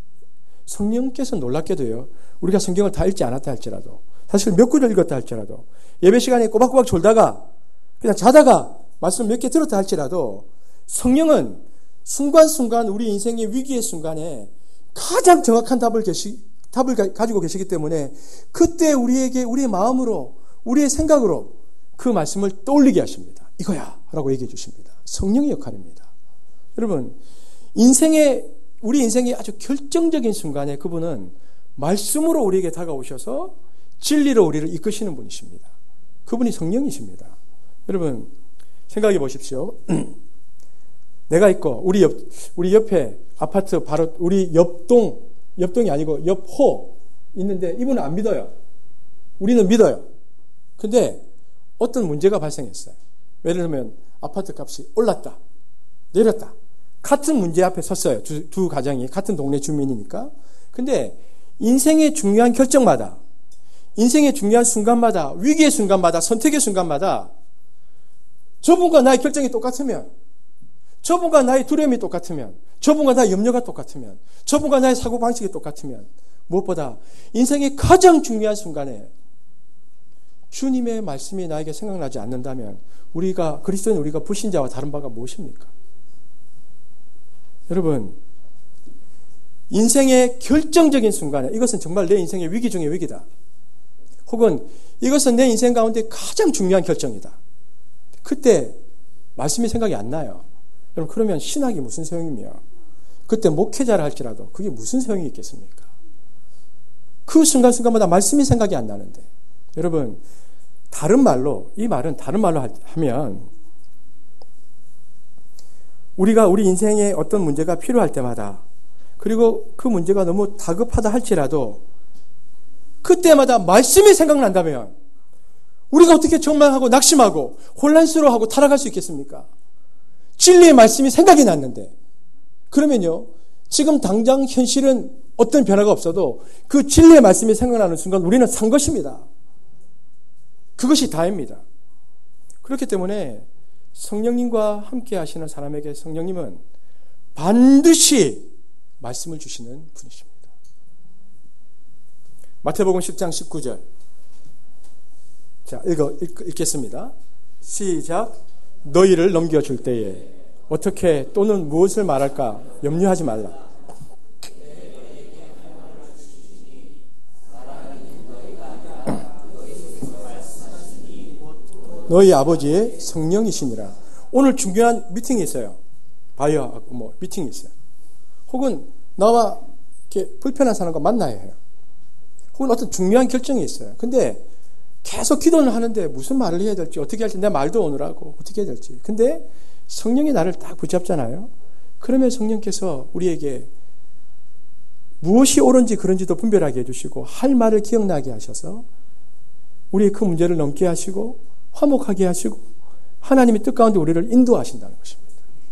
성령께서 놀랍게도요, 우리가 성경을 다 읽지 않았다 할지라도, 사실 몇 구절 읽었다 할지라도, 예배 시간에 꼬박꼬박 졸다가 그냥 자다가 말씀 몇 개 들었다 할지라도 성령은 순간순간 우리 인생의 위기의 순간에 가장 정확한 답을 가지고 계시기 때문에 그때 우리에게 우리의 마음으로, 우리의 생각으로 그 말씀을 떠올리게 하십니다. 이거야 라고 얘기해 주십니다. 성령의 역할입니다. 여러분, 우리 인생의 아주 결정적인 순간에 그분은 말씀으로 우리에게 다가오셔서 진리로 우리를 이끄시는 분이십니다. 그분이 성령이십니다. 여러분, 생각해 보십시오. 내가 있고 우리 옆에 아파트 바로 우리 옆동이 아니고 옆호 있는데 이분은 안 믿어요. 우리는 믿어요. 근데 어떤 문제가 발생했어요. 예를 들면 아파트 값이 올랐다, 내렸다. 같은 문제 앞에 섰어요. 두 가정이 같은 동네 주민이니까. 근데 인생의 중요한 결정마다, 인생의 중요한 순간마다, 위기의 순간마다, 선택의 순간마다 저분과 나의 결정이 똑같으면, 저분과 나의 두려움이 똑같으면, 저분과 나의 염려가 똑같으면, 저분과 나의 사고방식이 똑같으면, 무엇보다 인생의 가장 중요한 순간에 주님의 말씀이 나에게 생각나지 않는다면 그리스도인 우리가 불신자와 다른 바가 무엇입니까? 여러분, 인생의 결정적인 순간에 이것은 정말 내 인생의 위기 중의 위기다. 혹은 이것은 내 인생 가운데 가장 중요한 결정이다. 그때 말씀이 생각이 안 나요. 여러분, 그러면 신학이 무슨 소용이며 그때 목회자를 할지라도 그게 무슨 소용이 있겠습니까? 그 순간순간마다 말씀이 생각이 안 나는데, 여러분, 이 말은 다른 말로 하면 우리가 우리 인생에 어떤 문제가 필요할 때마다, 그리고 그 문제가 너무 다급하다 할지라도 그때마다 말씀이 생각난다면 우리가 어떻게 절망하고 낙심하고 혼란스러워하고 타락할 수 있겠습니까? 진리의 말씀이 생각이 났는데, 그러면요, 지금 당장 현실은 어떤 변화가 없어도 그 진리의 말씀이 생각나는 순간 우리는 산 것입니다. 그것이 다입니다. 그렇기 때문에 성령님과 함께 하시는 사람에게 성령님은 반드시 말씀을 주시는 분이십니다. 마태복음 10장 19절. 자, 읽겠습니다. 시작. 너희를 넘겨줄 때에 어떻게 또는 무엇을 말할까 염려하지 말라. 너희 아버지의 성령이시니라. 오늘 중요한 미팅이 있어요. 바이어 미팅이 있어요. 혹은 나와 이렇게 불편한 사람과 만나야 해요. 혹은 어떤 중요한 결정이 있어요. 근데 계속 기도는 하는데 무슨 말을 해야 될지, 어떻게 할지, 내 말도 오늘하고 어떻게 해야 될지. 근데 성령이 나를 딱 붙잡잖아요. 그러면 성령께서 우리에게 무엇이 옳은지 그른지도 분별하게 해주시고 할 말을 기억나게 하셔서 우리의 그 문제를 넘게 하시고 화목하게 하시고 하나님의 뜻 가운데 우리를 인도하신다는 것입니다.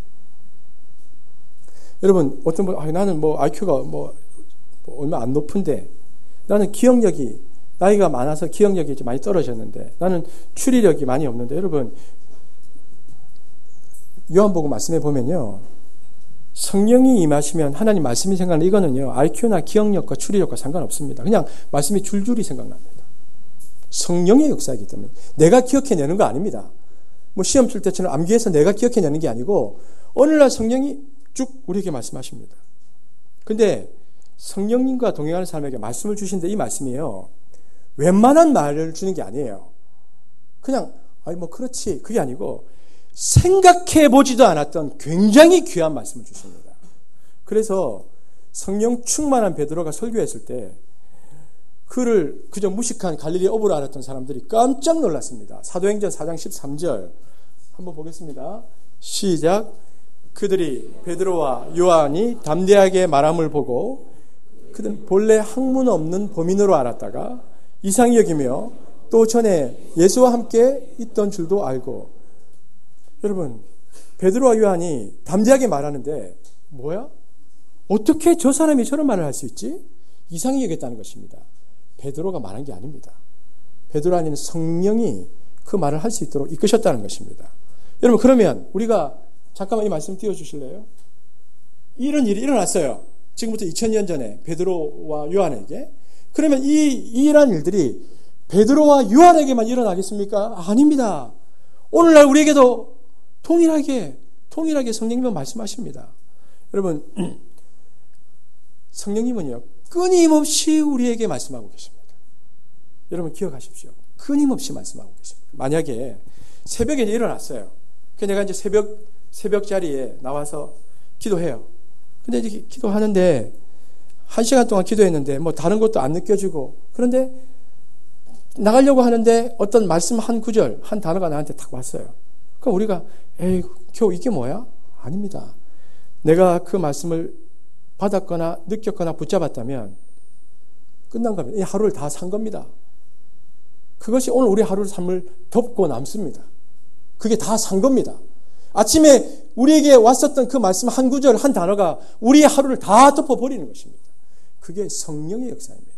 여러분, 어떤 분, 나는 IQ가 얼마 안 높은데, 나는 기억력이, 나이가 많아서 기억력이 좀 많이 떨어졌는데, 나는 추리력이 많이 없는데, 여러분, 요한복음 말씀해 보면요, 성령이 임하시면 하나님 말씀이 생각나는, 이거는요, IQ나 기억력과 추리력과 상관없습니다. 그냥 말씀이 줄줄이 생각납니다. 성령의 역사이기 때문에 내가 기억해내는 거 아닙니다. 시험 칠 때처럼 암기해서 내가 기억해내는 게 아니고 어느 날 성령이 쭉 우리에게 말씀하십니다. 근데 성령님과 동행하는 사람에게 말씀을 주신데 이 말씀이에요. 웬만한 말을 주는 게 아니에요. 그냥 그렇지, 그게 아니고 생각해보지도 않았던 굉장히 귀한 말씀을 주십니다. 그래서 성령 충만한 베드로가 설교했을 때 그를 그저 무식한 갈릴리 어부로 알았던 사람들이 깜짝 놀랐습니다. 사도행전 4장 13절 한번 보겠습니다. 시작. 그들이 베드로와 요한이 담대하게 말함을 보고 그들은 본래 학문 없는 범인으로 알았다가 이상히 여기며 또 전에 예수와 함께 있던 줄도 알고. 여러분, 베드로와 요한이 담대하게 말하는데 뭐야? 어떻게 저 사람이 저런 말을 할 수 있지? 이상히 여겼다는 것입니다. 베드로가 말한 게 아닙니다. 베드로 안에는 성령이 그 말을 할 수 있도록 이끄셨다는 것입니다. 여러분, 그러면 우리가 잠깐만 이 말씀 띄워주실래요? 이런 일이 일어났어요. 지금부터 2000년 전에 베드로와 요한에게. 그러면 이러한 일들이 베드로와 요한에게만 일어나겠습니까? 아닙니다. 오늘날 우리에게도 동일하게 성령님은 말씀하십니다. 여러분, 성령님은요, 끊임없이 우리에게 말씀하고 계십니다. 여러분 기억하십시오. 끊임없이 말씀하고 계십니다. 만약에 새벽에 일어났어요. 그래서 내가 이제 새벽 자리에 나와서 기도해요. 근데 이제 기도하는데 1시간 동안 기도했는데 다른 것도 안 느껴지고, 그런데 나가려고 하는데 어떤 말씀 한 구절, 한 단어가 나한테 딱 왔어요. 그럼 우리가 겨우 이게 뭐야? 아닙니다. 내가 그 말씀을 받았거나 느꼈거나 붙잡았다면 끝난 겁니다. 이 하루를 다 산 겁니다. 그것이 오늘 우리 하루를 삶을 덮고 남습니다. 그게 다 산 겁니다. 아침에 우리에게 왔었던 그 말씀 한 구절, 한 단어가 우리의 하루를 다 덮어버리는 것입니다. 그게 성령의 역사입니다.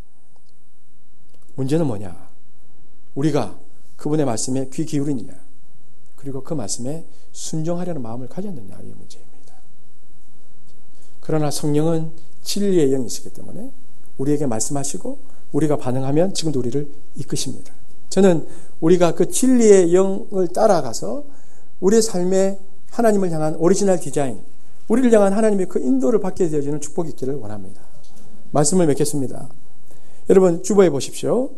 문제는 뭐냐? 우리가 그분의 말씀에 귀 기울이느냐, 그리고 그 말씀에 순종하려는 마음을 가졌느냐의 문제입니다. 그러나 성령은 진리의 영이시기 때문에 우리에게 말씀하시고 우리가 반응하면 지금도 우리를 이끄십니다. 저는 우리가 그 진리의 영을 따라가서 우리의 삶에 하나님을 향한 오리지널 디자인, 우리를 향한 하나님의 그 인도를 받게 되어지는 축복이 있기를 원합니다. 말씀을 맺겠습니다. 여러분 주보해 보십시오.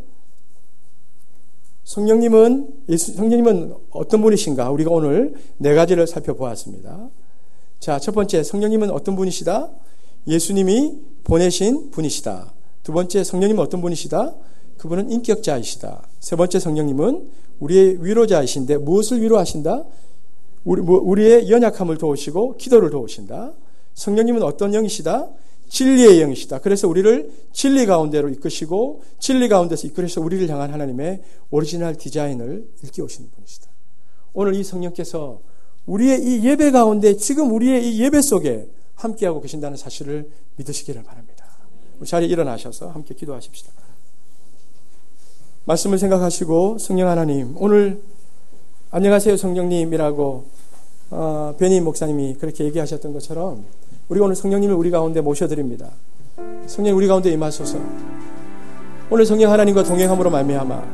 성령님은 어떤 분이신가? 우리가 오늘 4가지를 살펴보았습니다. 자, 첫 번째, 성령님은 어떤 분이시다? 예수님이 보내신 분이시다. 두 번째, 성령님은 어떤 분이시다? 그분은 인격자이시다. 세 번째, 성령님은 우리의 위로자이신데 무엇을 위로하신다? 우리의 연약함을 도우시고 기도를 도우신다. 성령님은 어떤 영이시다? 진리의 영이시다. 그래서 우리를 진리 가운데로 이끄시고 진리 가운데서 이끌어서 우리를 향한 하나님의 오리지널 디자인을 일깨우시는 분이시다. 오늘 이 성령께서 우리의 이 예배 가운데 지금 우리의 이 예배 속에 함께하고 계신다는 사실을 믿으시기를 바랍니다. 우리 자리에 일어나셔서 함께 기도하십시다. 말씀을 생각하시고 성령 하나님, 오늘 안녕하세요 성령님이라고 베니 목사님이 그렇게 얘기하셨던 것처럼 우리가 오늘 성령님을 우리 가운데 모셔드립니다. 성령 우리 가운데 임하소서. 오늘 성령 하나님과 동행함으로 말미암아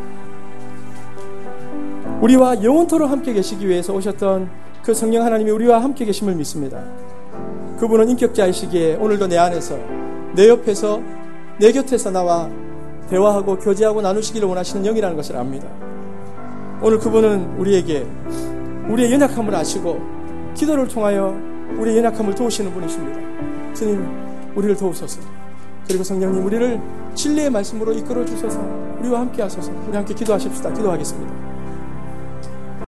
우리와 영원토록 함께 계시기 위해서 오셨던 그 성령 하나님이 우리와 함께 계심을 믿습니다. 그분은 인격자이시기에 오늘도 내 안에서, 내 옆에서, 내 곁에서 나와 대화하고 교제하고 나누시기를 원하시는 영이라는 것을 압니다. 오늘 그분은 우리에게 우리의 연약함을 아시고 기도를 통하여 우리의 연약함을 도우시는 분이십니다. 주님, 우리를 도우소서. 그리고 성령님, 우리를 진리의 말씀으로 이끌어 주소서. 우리와 함께 하소서. 우리 함께 기도하십시다. 기도하겠습니다.